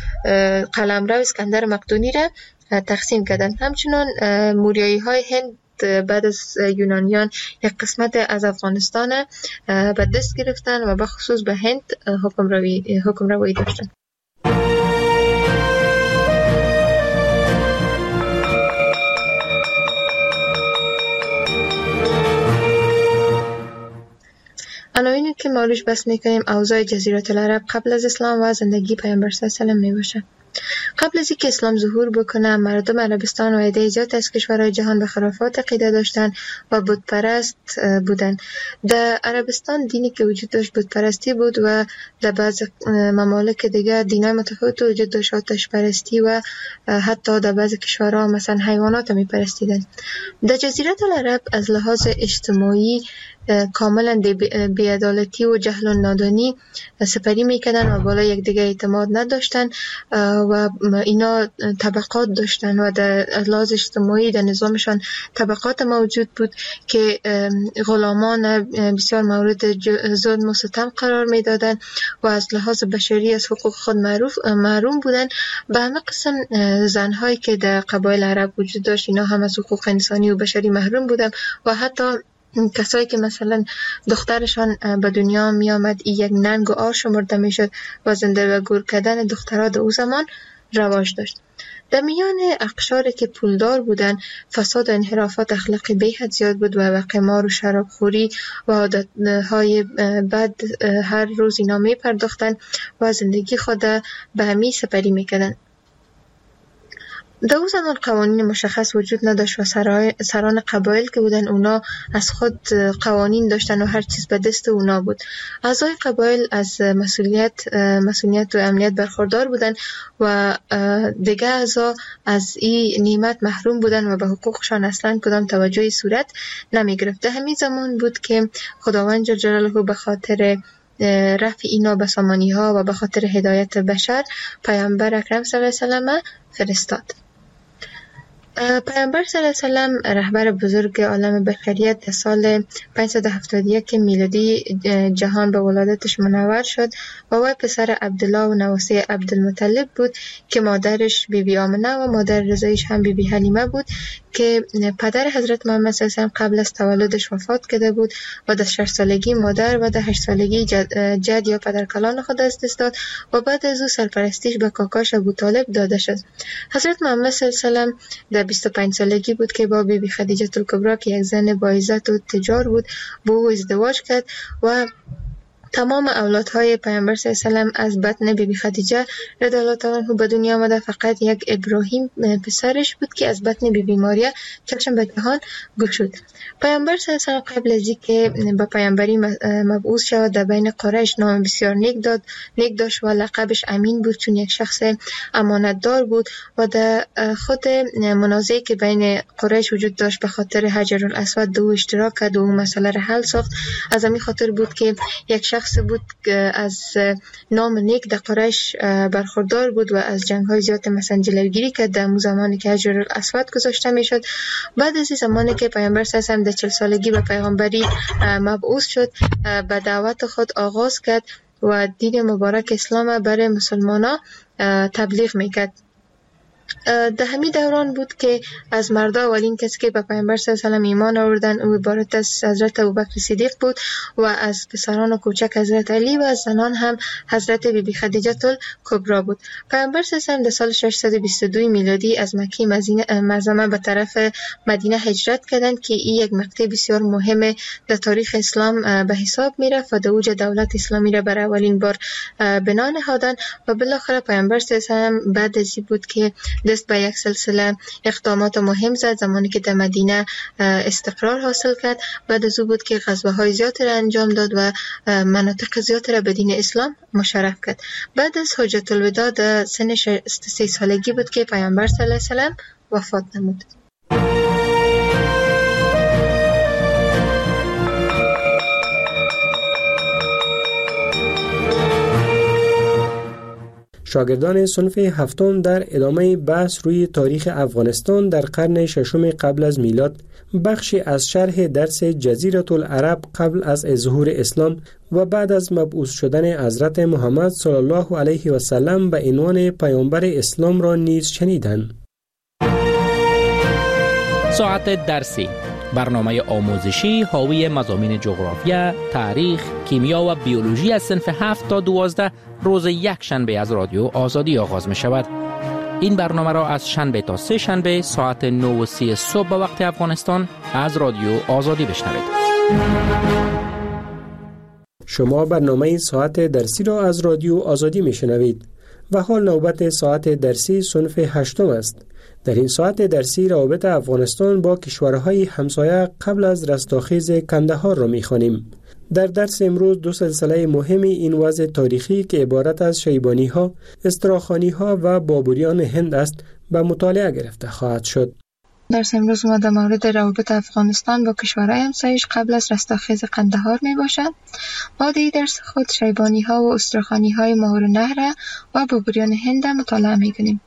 قلمرو اسکندر مقدونی را تقسیم کردند. همچنان موریایی های هند بعد از یونانیان یک قسمت از افغانستان به دست گرفتن و به خصوص به هند حکم روی حکم روی داشتن. عناوینی که ما روش بحث میکنیم اوضاع جزیره العرب قبل از اسلام و زندگی پیامبر صلی الله علیه و آله می باشه. قبل از اینکه اسلام ظهور بکنه مردم عربستان و عده زیاد از کشورهای جهان به خرافات عقیده داشتن و بت پرست بودن. در عربستان دینی که وجود داشت بت پرستی بود و در بعض ممالک دیگه دینای متفاوت وجود داشت، آتش پرستی و حتی در بعض کشورها مثلا حیوانات می پرستیدن. در جزیره العرب از لحاظ اجتماعی کاملا بی‌عدالتی و جهل و نادانی سپری میکردن و بالا یک دیگه اعتماد نداشتن و اینا طبقات داشتن و در لحاظ اجتماعی در نظامشان طبقات موجود بود که غلامان بسیار مورد ظلم و ستم قرار میدادن و از لحاظ بشری از حقوق خود معروف محروم بودن. به همه قسم زنهایی که در قبایل عرب وجود داشت اینا هم از حقوق انسانی و بشری محروم بودن و حتی کسایی که مثلا دخترشان به دنیا می آمد یک ننگ و آر شمرده می شد و زنده و گور کردن دخترها در او زمان رواج داشت. در میان اقشاری که پولدار بودن فساد و انحرافات اخلاقی به حد زیاد بود و به قمار و شرابخوری و عادتهای بد هر روز اینا می پرداختن و زندگی خود به همی سپری می کردن. در اون زمان قوانین مشخص وجود نداشت و سران قبایل که بودن اونا از خود قوانین داشتن و هر چیز به دست اونا بود. اعضای قبایل از مسئولیت مسئولیت و امنیت برخوردار بودن و دیگه اعضا از این نعمت محروم بودن و به حقوقشان اصلا کدام توجهی صورت نمی گرفت. در همین زمان بود که خداوند جل جلاله به خاطر رفع این نابسامانی ها و به خاطر هدایت بشر پیامبر اکرم صلی الله علیه و سلم فرستاد. پیامبر صلی الله علیه و سلم رهبر بزرگ عالم بشریت در سال پانصد و هفتاد و یک میلادی جهان به ولادتش منور شد و وی پسر عبدالله و نواسه عبدالمطلب بود که مادرش بی بی آمنه و مادر رضایش هم بی بی حلیمه بود که پدر حضرت محمد صلی الله علیه و سلم قبل از تولدش وفات کرده بود و در شش سالگی مادر و در هشت سالگی جد, جد یا پدرکلان خود از دست داد و بعد از او سرپرستیش به کاکاش ابو طالب داده شد. حضرت محمد صلی الله علیه و سلم در بیست و پنج سالگی بود که با بی بی خدیجه الکبری که یک زن با عزت و تجار بود با او ازدواج کرد و تمام اولادهای پیامبر صلی الله علیه و سلم از بطن بی بی خدیجه رضی الله تعالی عنها به دنیا آمده. فقط یک ابراهیم پسرش بود که از بطن بی بی ماریا چشم به جهان گشود. پیامبر صلی الله علیه و سلم قبل از اینکه به پیامبری مبعوث شود در بین قریش نام بسیار نیک داد نیک داشت و لقبش امین بود چون یک شخص امانتدار بود و در خود منازعه‌ای که بین قریش وجود داشت به خاطر حجر الاسود دو اشتراک کرد و مسئله را حل ساخت. از همین خاطر بود که یک شخص بود که از نام نیک در قریش برخوردار بود و از جنگ‌های زیاد مثلا جلوگیری کرد در زمانی که حجر الاسود گذاشته میشد. بعد از زمانی که پیامبر صلی الله علیه و سلم در چهل سالگی به پیغمبری مبعوث شد به دعوت خود آغاز کرد و دین مبارک اسلام برای مسلمانان تبلیغ میکرد. در همین دوران بود که از مردا اولین کسی که به پیامبر صلی الله علیه و سلم ایمان آوردن او عبارت از حضرت ابوبکر صدیق بود و از پسران و کوچک حضرت علی و از زنان هم حضرت بی بی خدیجه الکبری بود. پیامبر صلی الله علیه و سلم در سال ششصد و بیست و دو میلادی از مکه معظمه به طرف مدینه هجرت کردند که این یک مقطع بسیار مهم در تاریخ اسلام به حساب میرفت و در اوج دولت اسلامی را برای اولین بار بنا نهادند و بالاخره پیامبر صلی الله علیه و سلم بعد از این بود که دست به یک سلسله اقدامات مهم زد. زمانی که در مدینه استقرار حاصل کرد بعد از او بود که غزوه‌های زیادی را انجام داد و مناطق زیادی را به دین اسلام مشرف کرد. بعد از حجت الوداع در سن شصت و سه سالگی بود که پیامبر صلی الله علیه و سلم وفات نمود. شاگردان صنف هفتم در ادامه بحث روی تاریخ افغانستان در قرن ششم قبل از میلاد بخشی از شرح درس جزیره العرب قبل از ظهور اسلام و بعد از مبعوث شدن حضرت محمد صلی الله علیه و سلم به عنوان پیامبر اسلام را نیز شنیدند. ساعت درسی، برنامه آموزشی حاوی مضامین جغرافیا، تاریخ، کیمیا و بیولوژی از صنف هفت تا دوازده روز یک شنبه از رادیو آزادی آغاز می شود. این برنامه را از شنبه تا سه شنبه ساعت نه و سی صبح به وقت افغانستان از رادیو آزادی بشنوید. شما برنامه ساعت درسی را از رادیو آزادی می شنوید و حال نوبت ساعت درسی صنف هشتم است. در این ساعت درسی روابط افغانستان با کشورهای همسایه قبل از رستاخیز کندهار را می‌خوانیم. در درس امروز دو سلسله مهم این وضع تاریخی که عبارت از شیبانی‌ها، استراخانی‌ها و بابریان هند است به مطالعه گرفته خواهد شد. درس امروز ما در مورد روابط افغانستان با کشورهای همسایش قبل از رستاخیز قندهار می باشد. ما در درس خود شیبانی‌ها و استراخانی‌های ماورالنهر و بابریان هند مطالعه می‌کنیم.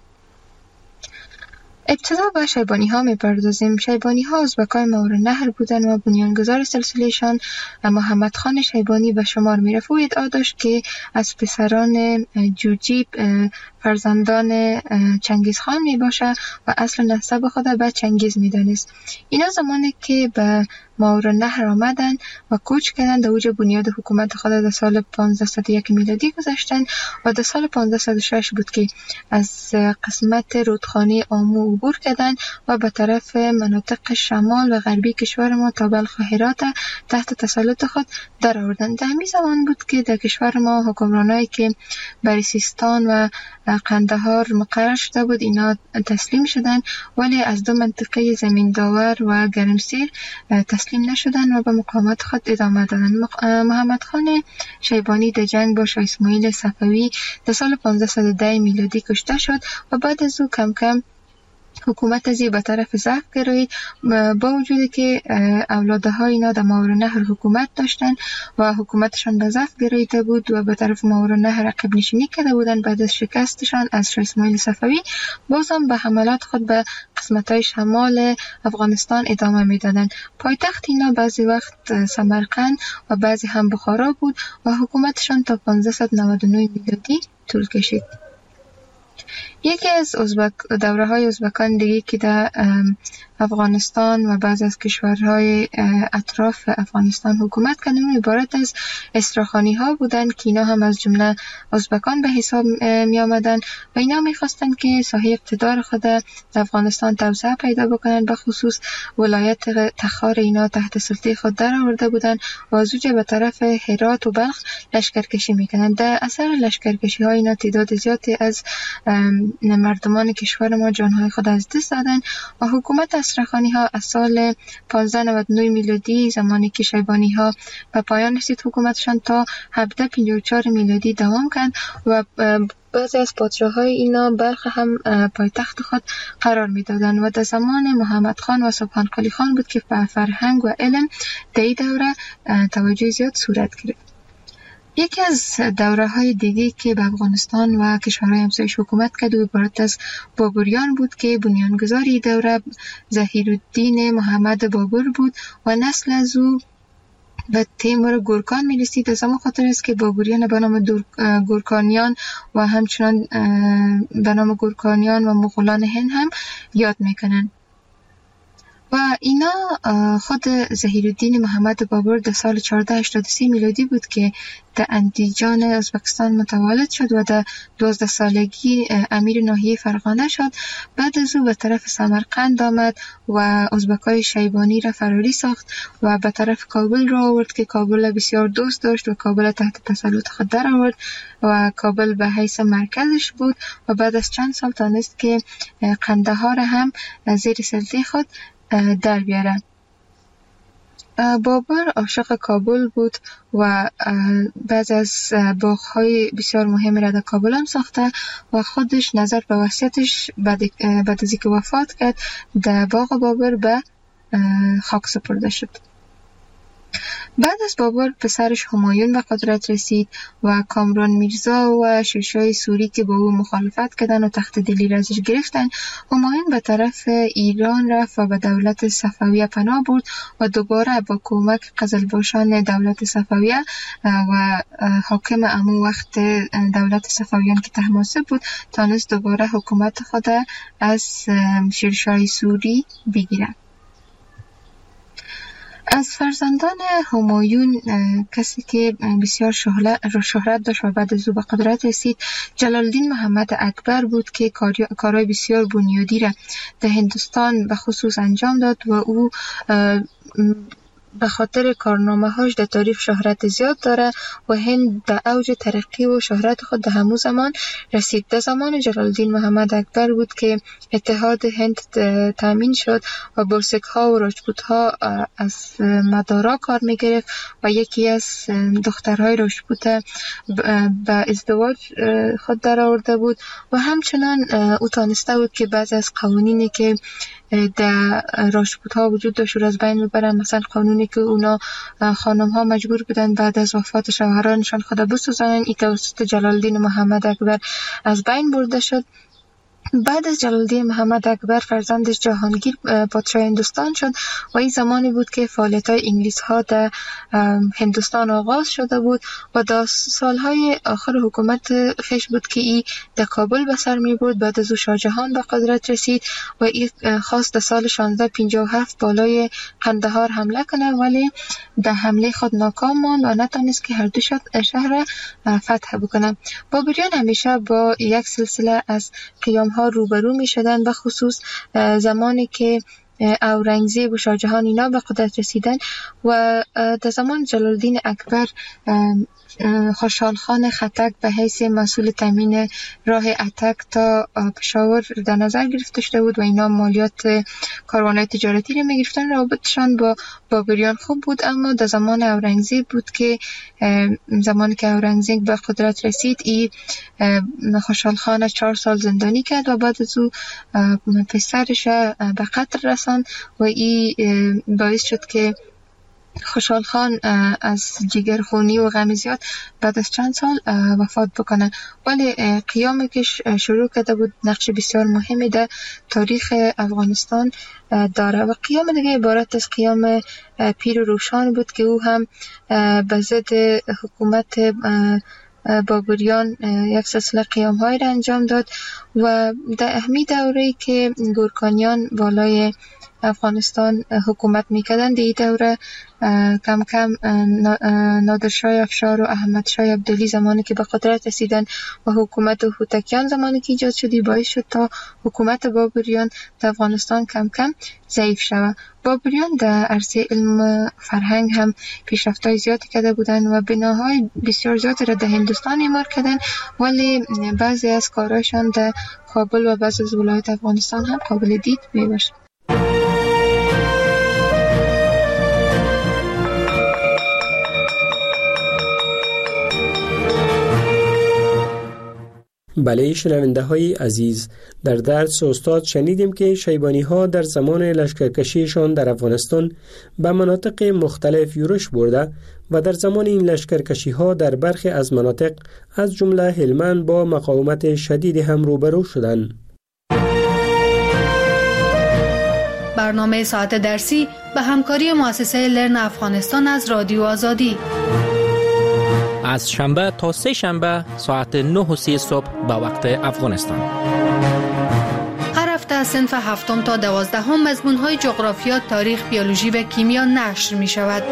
ابتدا به شیبانی ها می پردازیم. شیبانی ها ازبکای ماورالنهر بودند و بنیانگذار سلسلهشان محمد خان شیبانی به شمار می رفت. او ادعا داشت که از پسران جوجیب فرزندان چنگیز خان می باشه و اصل نسب خود به چنگیز می دانست. اینا زمانی که به ماورالنهر آمدند و کوچ کردند. در اوج بنیاد حکومت خود در سال پانزده صد و یک میلادی گذاشتند و در سال پانزده صد و شش بود که از قسمت رودخانه آمو عبور کردند و به طرف مناطق شمال و غربی کشور ما تا بلخ و هرات تحت تسلط خود در آوردند. در همین زمان بود که در کشور ما حکمرانایی که بر سیستان و قندهار مقرر شده بود اینا تسلیم شدند، ولی از دو منطقه زمین داور و گرمسیر تسلیم نشدند و به مقاومت خود ادامه دادند. محمد خان شیبانی در جنگ با شاه اسماعیل صفوی در سال پانزده صد و ده میلادی کشته شد و بعد از او کم کم حکومت ازی به طرف ضعف گرایید، با وجودی که اولادهای اینا در ماورالنهر حکومت داشتند و حکومتشان به ضعف گراییده بود و به طرف ماورالنهر عقب نشینی کرده بودند. بعد از شکستشان از شاه اسماعیل صفوی باز هم به حملات خود به قسمت‌های شمال افغانستان ادامه میدادند. پایتخت اینا بعضی وقت سمرقند و بعضی هم بخارا بود و حکومتشان تا پانزده صد و نود و نه میلادی طول کشید. یکی از ازبک دوره های ازبکان دیگه که در افغانستان و بعض از کشورهای اطراف افغانستان حکومت کردن عبارت از استراخانی ها بودند که اینا هم از جمله ازبکان به حساب می آمدن و اینا می خواستند که ساحه اقتدار خود در افغانستان توسعه پیدا بکنند. به خصوص ولایت تخار اینا تحت سلطه خود در آورده بودند و از اونجا به طرف هرات و بلخ لشکرکشی میکنند. در اثر لشکرکشی ها اینا تعداد زیادی از مردمان کشور ما جانهای خود از دست دادند و حکومت استرخانی ها از سال پانزده نود و نه میلادی زمانی که شیبانی ها به پایان رسید حکومتشان تا هفده پنجاه و چهار میلادی دوام کرد و بعضی از پادشاه‌های اینا بلخ هم پایتخت خود قرار می‌دادند و در زمان محمد خان و سبحان قلی خان بود که به فرهنگ و علم در این دوره توجه زیاد صورت گرفت. یکی از دوره های دیگه که به افغانستان و کشورهای همسایش حکومت کرد و عبارت از بابریان بود که بنیانگذاری دوره ظهیرالدین محمد بابر بود و نسل از او به تیمور گورکان می رسید. از همون خاطر است که بابریان به نام گورکانیان و همچنان به نام گورکانیان و مغولان هند هم یاد میکنن. و اینا خود ظهیرالدین محمد بابر در سال چهارده هشتاد و سه میلادی بود که در اندیجان ازبکستان متولد شد و در دوازده سالگی امیر ناحیه فرغانه شد. بعد از او به طرف سمرقند آمد و ازبکای شیبانی را فراری ساخت و به طرف کابل را آورد که کابل بسیار دوست داشت و کابل تحت تسلط خود در آورد و کابل به حیث مرکزش بود و بعد از چند سال تانست که قندهار هم زیر سلطه خود در بیاره. بابر عاشق کابل بود و بعض از باغ‌های بسیار مهم را در کابل هم ساخته و خودش نظر به وصیتش بعد از اینکه وفات کرد در باغ بابر به خاک سپرده شد. بعد از بابر پسرش همایون به قدرت رسید و کامران میرزا و شیرشاه سوری که با او مخالفت کردن و تخت دلی را ازش گرفتن، همایون به طرف ایران رفت و به دولت صفویه پناه برد و دوباره با کمک قزلباشان دولت صفویه و حاکم امو وقت دولت صفویان که طهماسب بود تانست دوباره حکومت خود از شیرشاه سوری بگیرد. از فرزندان همایون کسی که بسیار شهرت داشت و بعد از او به قدرت رسید جلالالدین محمد اکبر بود که کارهای بسیار بنیادی را در هندوستان به خصوص انجام داد و او به خاطر کارنامه هاش در تاریخ شهرت زیاد داره و هند به اوج ترقی و شهرت خود در همون زمان رسید. در زمان جلالالدین محمد اکبر بود که اتحاد هند تامین شد و بلسک ها و راجپوت ها از مدارا کار می گرفت و یکی از دخترهای راجپوت به ازدواج خود در آورده بود و همچنان او تانسته بود که بعضی از قوانینی که در راجپوت ها وجود داشت رو از بین ببرن. مثلا قانونی که اونا خانم ها مجبور بودن بعد از وفات شوهرانشان خود بسوزانن، این توسط جلالالدین محمد اکبر از بین برده شد بعد از جلال‌الدین محمد اکبر فرزندش جهانگیر پادشاه هندوستان شد و این زمانی بود که فعالیت‌های انگلیس ها در هندوستان آغاز شده بود و در سالهای آخر حکومت خیش بود که این در کابل به سر می بود. بعد از او شاه جهان به قدرت رسید و این خواست در سال شانزده پنجاه و هفت بالای قندهار حمله کنه، ولی در حمله خود ناکام ماند و نتونست که هر دو شهر فتح بکنه. بابریان همیشه با یک سلسله از قیام‌ها روبرو می شدن، به خصوص زمانی که اورنگزیب و شاه جهان اینا به قدرت رسیدن و در زمان جلال‌الدین اکبر خوشحال خان خټک به حیث مسئول تامین راه اتک تا پشاور در نظر گرفته شده بود و اینا مالیات کاروان‌های تجارتی رو می‌گرفتن. رابطشان با بابریان خوب بود، اما در زمان اورنگزیب بود که زمانی که اورنگزیب به قدرت رسید این خوشحال خان چهار سال زندانی کرد و بعد از او پسرش به قتل رساند و این باعث شد که خوشحال خان از جگرخونی و غم زیاد بعد از چند سال وفات بکنه. ولی قیامی که شروع کرده بود نقش بسیار مهمی در تاریخ افغانستان داره و قیام دیگه عبارت از قیام پیر و روشان بود که او هم به ضد حکومت بابریان یک سلسله قیام های را انجام داد و در اهمی دوره‌ای که گورکانیان بالای افغانستان حکومت میکردن دی دوره کم کم نادرشاه افشار و احمد شاه عبدالی زمانی که به قدرت رسیدن و حکومت هوتکیان زمانی که ایجاد شدی باعث شد تا حکومت بابریان در افغانستان کم کم ضعیف شود. بابریان در عرصه علم فرهنگ هم پیشرفت‌های زیادی کرده بودند و بناهای بسیار زیادی را در هندوستان اعمار کردند، ولی بعضی از کارهایشان در کابل و بعضی از ولایات افغانستان هم قابل دید میباشد. بله شنونده های عزیز، در درس استاد شنیدیم که شیبانی ها در زمان لشکرکشیشان در افغانستان به مناطق مختلف یورش برده و در زمان این لشکرکشی ها در برخی از مناطق از جمله هلمند با مقاومت شدید هم روبرو شدند. برنامه ساعت درسی به همکاری مؤسسه لرن افغانستان از رادیو آزادی از شنبه تا سه شنبه ساعت نه و سی صبح به وقت افغانستان. هر هفته از صنف هفتم تا دوازدهم مضمون‌های جغرافیا، تاریخ، بیولوژی و کیمیا نشر می شود.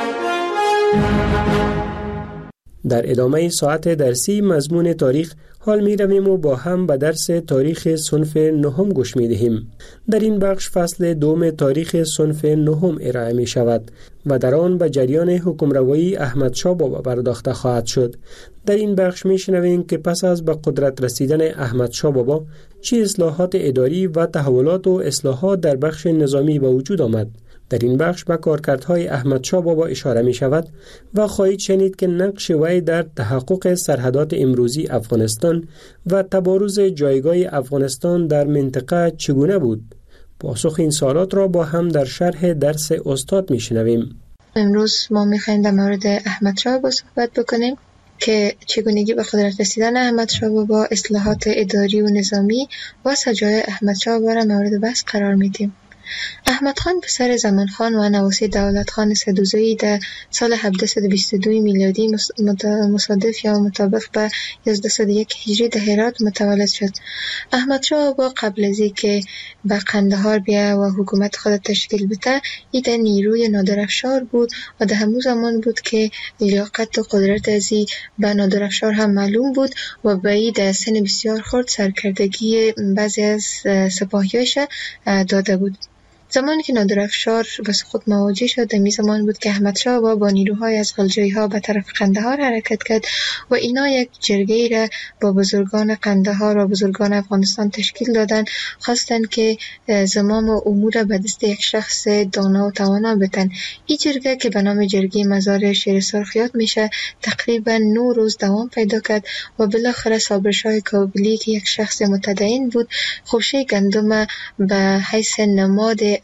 در ادامه ساعت درسی مضمون تاریخ حال می رویم و با هم به درس تاریخ صنف نهم گوش می دهیم. در این بخش فصل دوم تاریخ صنف نهم ارائه می شود و در آن به جریان حکمروایی احمد شاه بابا پرداخته خواهد شد. در این بخش می شنویم که پس از به قدرت رسیدن احمد شاه بابا چه اصلاحات اداری و تحولات و اصلاحات در بخش نظامی به وجود آمد. در این بخش به کارکردهای احمد شاه بابا اشاره می شود و خواهید شنید که نقش وی در تحقق سرحدات امروزی افغانستان و تبارز جایگاه افغانستان در منطقه چگونه بود. پاسخ این سوالات را با هم در شرح درس استاد می شنویم. امروز ما می خواهیم در مورد احمد شاه بابا صحبت بکنیم که چگونگی به قدرت رسیدن احمد شاه بابا، اصلاحات اداری و نظامی و سجای احمد شاه بابا را مورد بحث قرار میدیم. احمد خان پسر زمان خان و نواسی دولت خان سدوزایی در سال هفتصد و بیست و دو میلادی مصادف یا مطابق به یازده و یک هجری در هرات متولد شد. احمد شاه بابا قبل از اینکه به قندهار بیا و حکومت خود تشکیل بده، این نیروی نادرافشار بود و در همون زمان بود که لیاقت و قدرت ازی به نادرافشار هم معلوم بود و به این در سن بسیار خرد سرکردگی بعضی از سپاهیاش داده بود. زمانی که نادرافشار به سقوط مواجه شد، در می زمان بود که احمد شاه بابا با نیروهای از غلجایی ها به طرف قندهار حرکت کرد و اینا یک جرگه‌ای را با بزرگان قندهار و بزرگان افغانستان تشکیل دادن، خواستند که زمام و امور به دست یک شخص دانا و توانا بدن. این جرگه که به نام جرگه مزار شیر سرخ یاد میشه تقریبا نه روز دوام پیدا کرد و بالاخره صابرشاه کابلی که یک شخص متدین بود، خوشه گندم به حیث نماد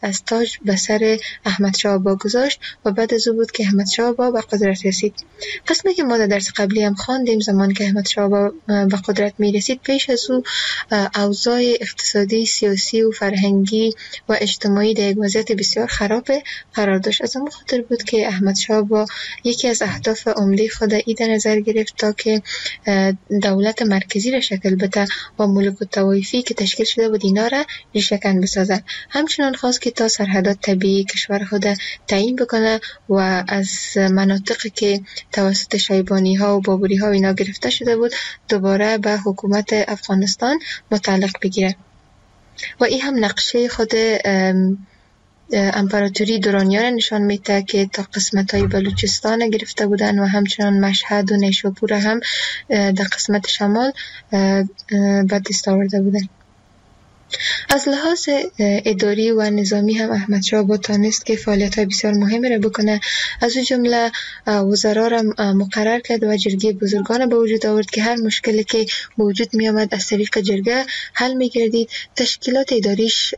از تاج به سر احمد شاه بابا گذاشت و بعد از او بود که احمد شاه بابا به قدرت رسید. قسمی که ما در درس قبلی هم خواندیم، زمان که احمد شاه بابا به قدرت می رسید، پیش از او اوضاع اقتصادی، سیاسی و فرهنگی و اجتماعی در یک وضعیت بسیار خراب قرار داشت. از اون خاطر بود که احمد شاه بابا یکی از اهداف عمده خود ای در نظر گرفت تا که دولت مرکزی را شکل بده و ملوک الطوایفی که تشکیل شده بود اینا را ریشه‌کن بسازد. همچنان خواست که تا سرحدات طبیعی کشور خود تعیین بکنه و از مناطقی که توسط شیبانی ها و بابری ها اینا گرفته شده بود دوباره به حکومت افغانستان متعلق بگیره. و این هم نقشه خود امپراتوری درانیان نشان میده که تا قسمت های بلوچستان گرفته بودن و همچنان مشهد و نیشاپور هم در قسمت شمال به دست آورده بودن. از لحاظ اداری و نظامی هم احمد شاه بابا تانست که فعالیت‌های بسیار مهمی را بکنه. از او جمله وزرا را مقرر کرد و جرگه بزرگان به وجود آورد که هر مشکلی که به وجود می آمد از طریق جرگه حل می گردید. تشکیلات اداریش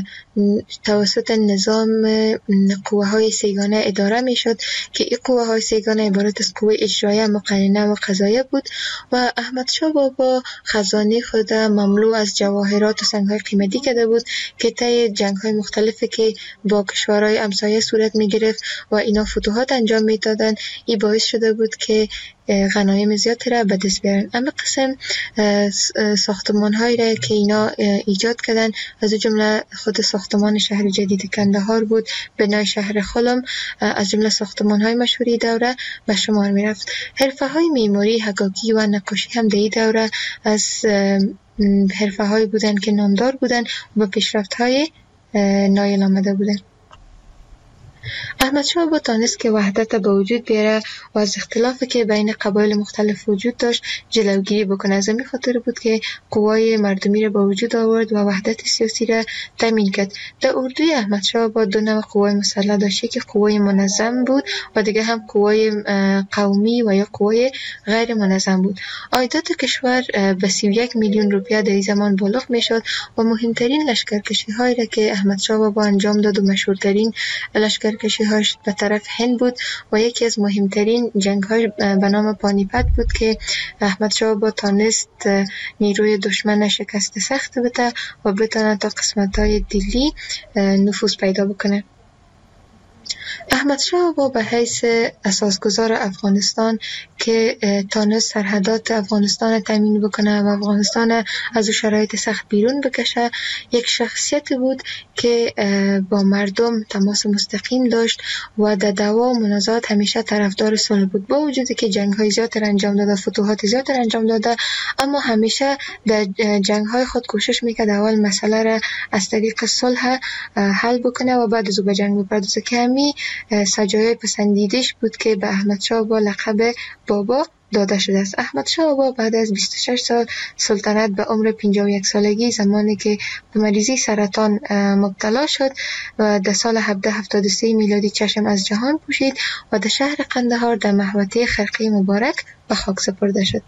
توسط نظام قوه های سیگانه اداره می شد که این قوه های سیگانه عبارت از قوه اجرایه، مقننه و قضاییه بود و احمد شاه بابا خزانه خود مملو از جواهرات و سنگ های قیمتی کرده بود که طی جنگ های مختلفی که با کشورهای همسایه صورت می گرفت و اینا فتوحات انجام می دادن، این باعث شده بود که غنایم زیادی را به دست بیارن. اما قسم ساختمان هایی را که اینا ایجاد کردن، از جمله خود ساختمان شهر جدید کندهار بود، بنای شهر خلم، از جمله ساختمان های مشهوری دوره به شمار می رفت. حرفه های معماری، حکاکی و نقاشی هم در این دوره از حرفه هایی بودن که نامدار بودن و به پیشرفت های نایل آمده بودن. احمد شاه بابا تانست که وحدت به وجود بیاره و از اختلافی که بین قبایل مختلف وجود داشت جلوگیری بکنه. از همین خاطر بود که قوای مردمی را به وجود آورد و وحدت سیاسی را تامین کرد. در اردوی احمد شاه بابا دو نوع قوای مسلح داشت، که قوای منظم بود و دیگه هم قوای قومی و یا قوای غیر منظم بود. عایدات کشور به سی و یک میلیون روپیه در این زمان بالغ میشد و مهمترین لشکرکشی هایی را که احمد شاه بابا انجام داد و مشهورترین لشکر کشی هاش به طرف هند بود و یکی از مهمترین جنگ های به نام پانیپت بود که احمد شاه بابا تانست نیروی دشمن شکست سخت بده و بتانه تا قسمت های دلی نفوذ پیدا بکنه. احمد شاه بابا به حیث اساسگزار افغانستان که تانست سرحدات افغانستان تامین بکنه و افغانستان از شرایط سخت بیرون بکشه، یک شخصیت بود که با مردم تماس مستقیم داشت و در دعوا و منازعات همیشه طرفدار صلح بود. با وجودی که جنگ های زیاد انجام داده، فتوحات زیاد انجام داده، اما همیشه در جنگ های خود کوشش میکرد اول مسئله را از طریق صلح حل بکنه و بعد از او به جنگ بپردازه، که همی سجایای پسندیدش بود که به احمد شاه بابا لقب بابا داده شده است. احمد شاه بابا بعد از بیست و شش سال سلطنت به عمر پنجاه و یک سالگی، زمانی که به مریضی سرطان مبتلا شد و در سال هفده هفتاد و سه میلادی چشم از جهان پوشید و در شهر قندهار در محوطه خرقه مبارک به خاک سپرده شد.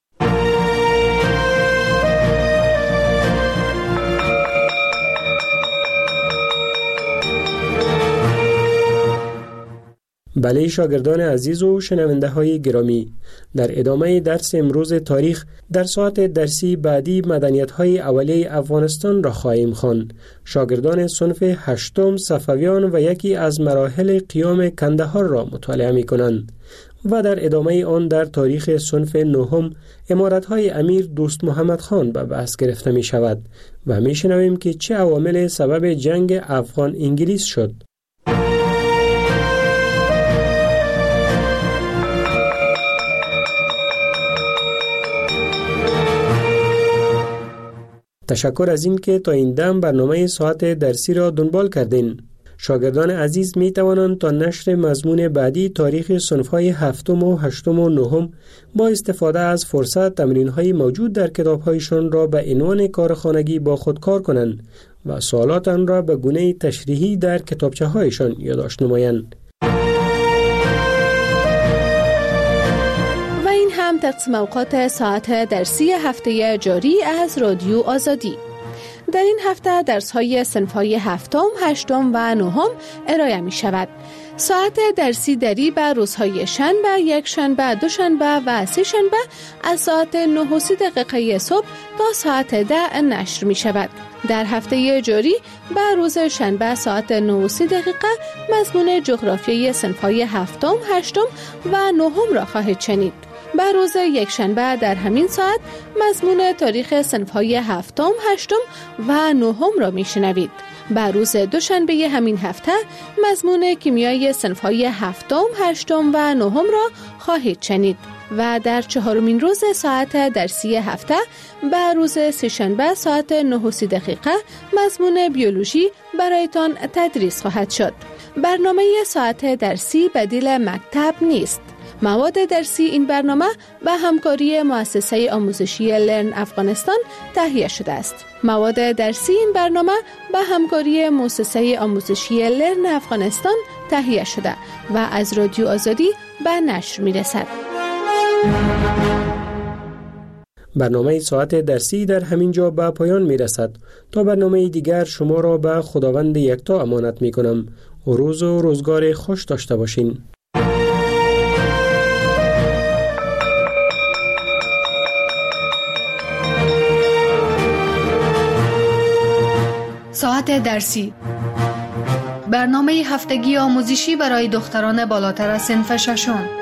بله شاگردان عزیز و شنونده های گرامی، در ادامه درس امروز تاریخ در ساعت درسی بعدی مدنیت های اولیه افغانستان را خواهیم خواند. شاگردان صنف هشتم صفویان و یکی از مراحل قیام کندهار را مطالعه می کنند و در ادامه آن در تاریخ صنف نهم امارت های امیر دوست محمد خان به بحث گرفته می شود و می شنویم که چه عوامل سبب جنگ افغان انگلیس شد. تشکر از این که تا این دم برنامه ساعت درسی را دنبال کردین. شاگردان عزیز می توانند تا نشر مضمون بعدی تاریخ صنف‌های هفتم و هشتم و نهم با استفاده از فرصت تمرین‌های موجود در کتاب‌هایشان را به عنوان کارخانگی با خود کار کنند و سوالات آن را به گونه تشریحی در کتابچه‌هایشان یادداشت نمایند. تقسیم اوقات ساعت درسی هفته جاری از رادیو آزادی. در این هفته درس‌های صنف‌های هفتم، هشتم و نهم ارائه می شود. ساعت درسی دری به روزهای شنبه، یک شنبه، دو شنبه و سه شنبه از ساعت نه و سی دقیقه صبح تا ساعت ده نشر می شود. در هفته جاری به روز شنبه ساعت نه و سی دقیقه مضمون جغرافیای صنف‌های هفتم، هشتم و نهم را خواهید شنید. به روز یک شنبه در همین ساعت مضمون تاریخ صنف‌های هفتم، هشتم و نهم را میشنوید. به روز دوشنبه همین هفته مضمون کیمیای صنف‌های هفتم، هشتم و نهم را خواهید شنید و در چهارمین روز ساعت درسی هفته به روز سه‌شنبه ساعت نه و سی دقیقه مضمون بیولوژی برایتان تدریس خواهد شد. برنامه ساعت درسی بدیل مکتب نیست. مواد درسی این برنامه به همکاری مؤسسه آموزشی لرن افغانستان تهیه شده است. مواد درسی این برنامه به همکاری مؤسسه آموزشی لرن افغانستان تهیه شده و از رادیو آزادی به نشر می رسد. برنامه ساعت درسی در همین جا به پایان می رسد. تا برنامه دیگر شما را به خداوند یکتا امانت می کنم. روز و روزگار خوش داشته باشین. ساعت درسی، برنامه هفتگی آموزشی برای دختران بالاتر از صنف ششم.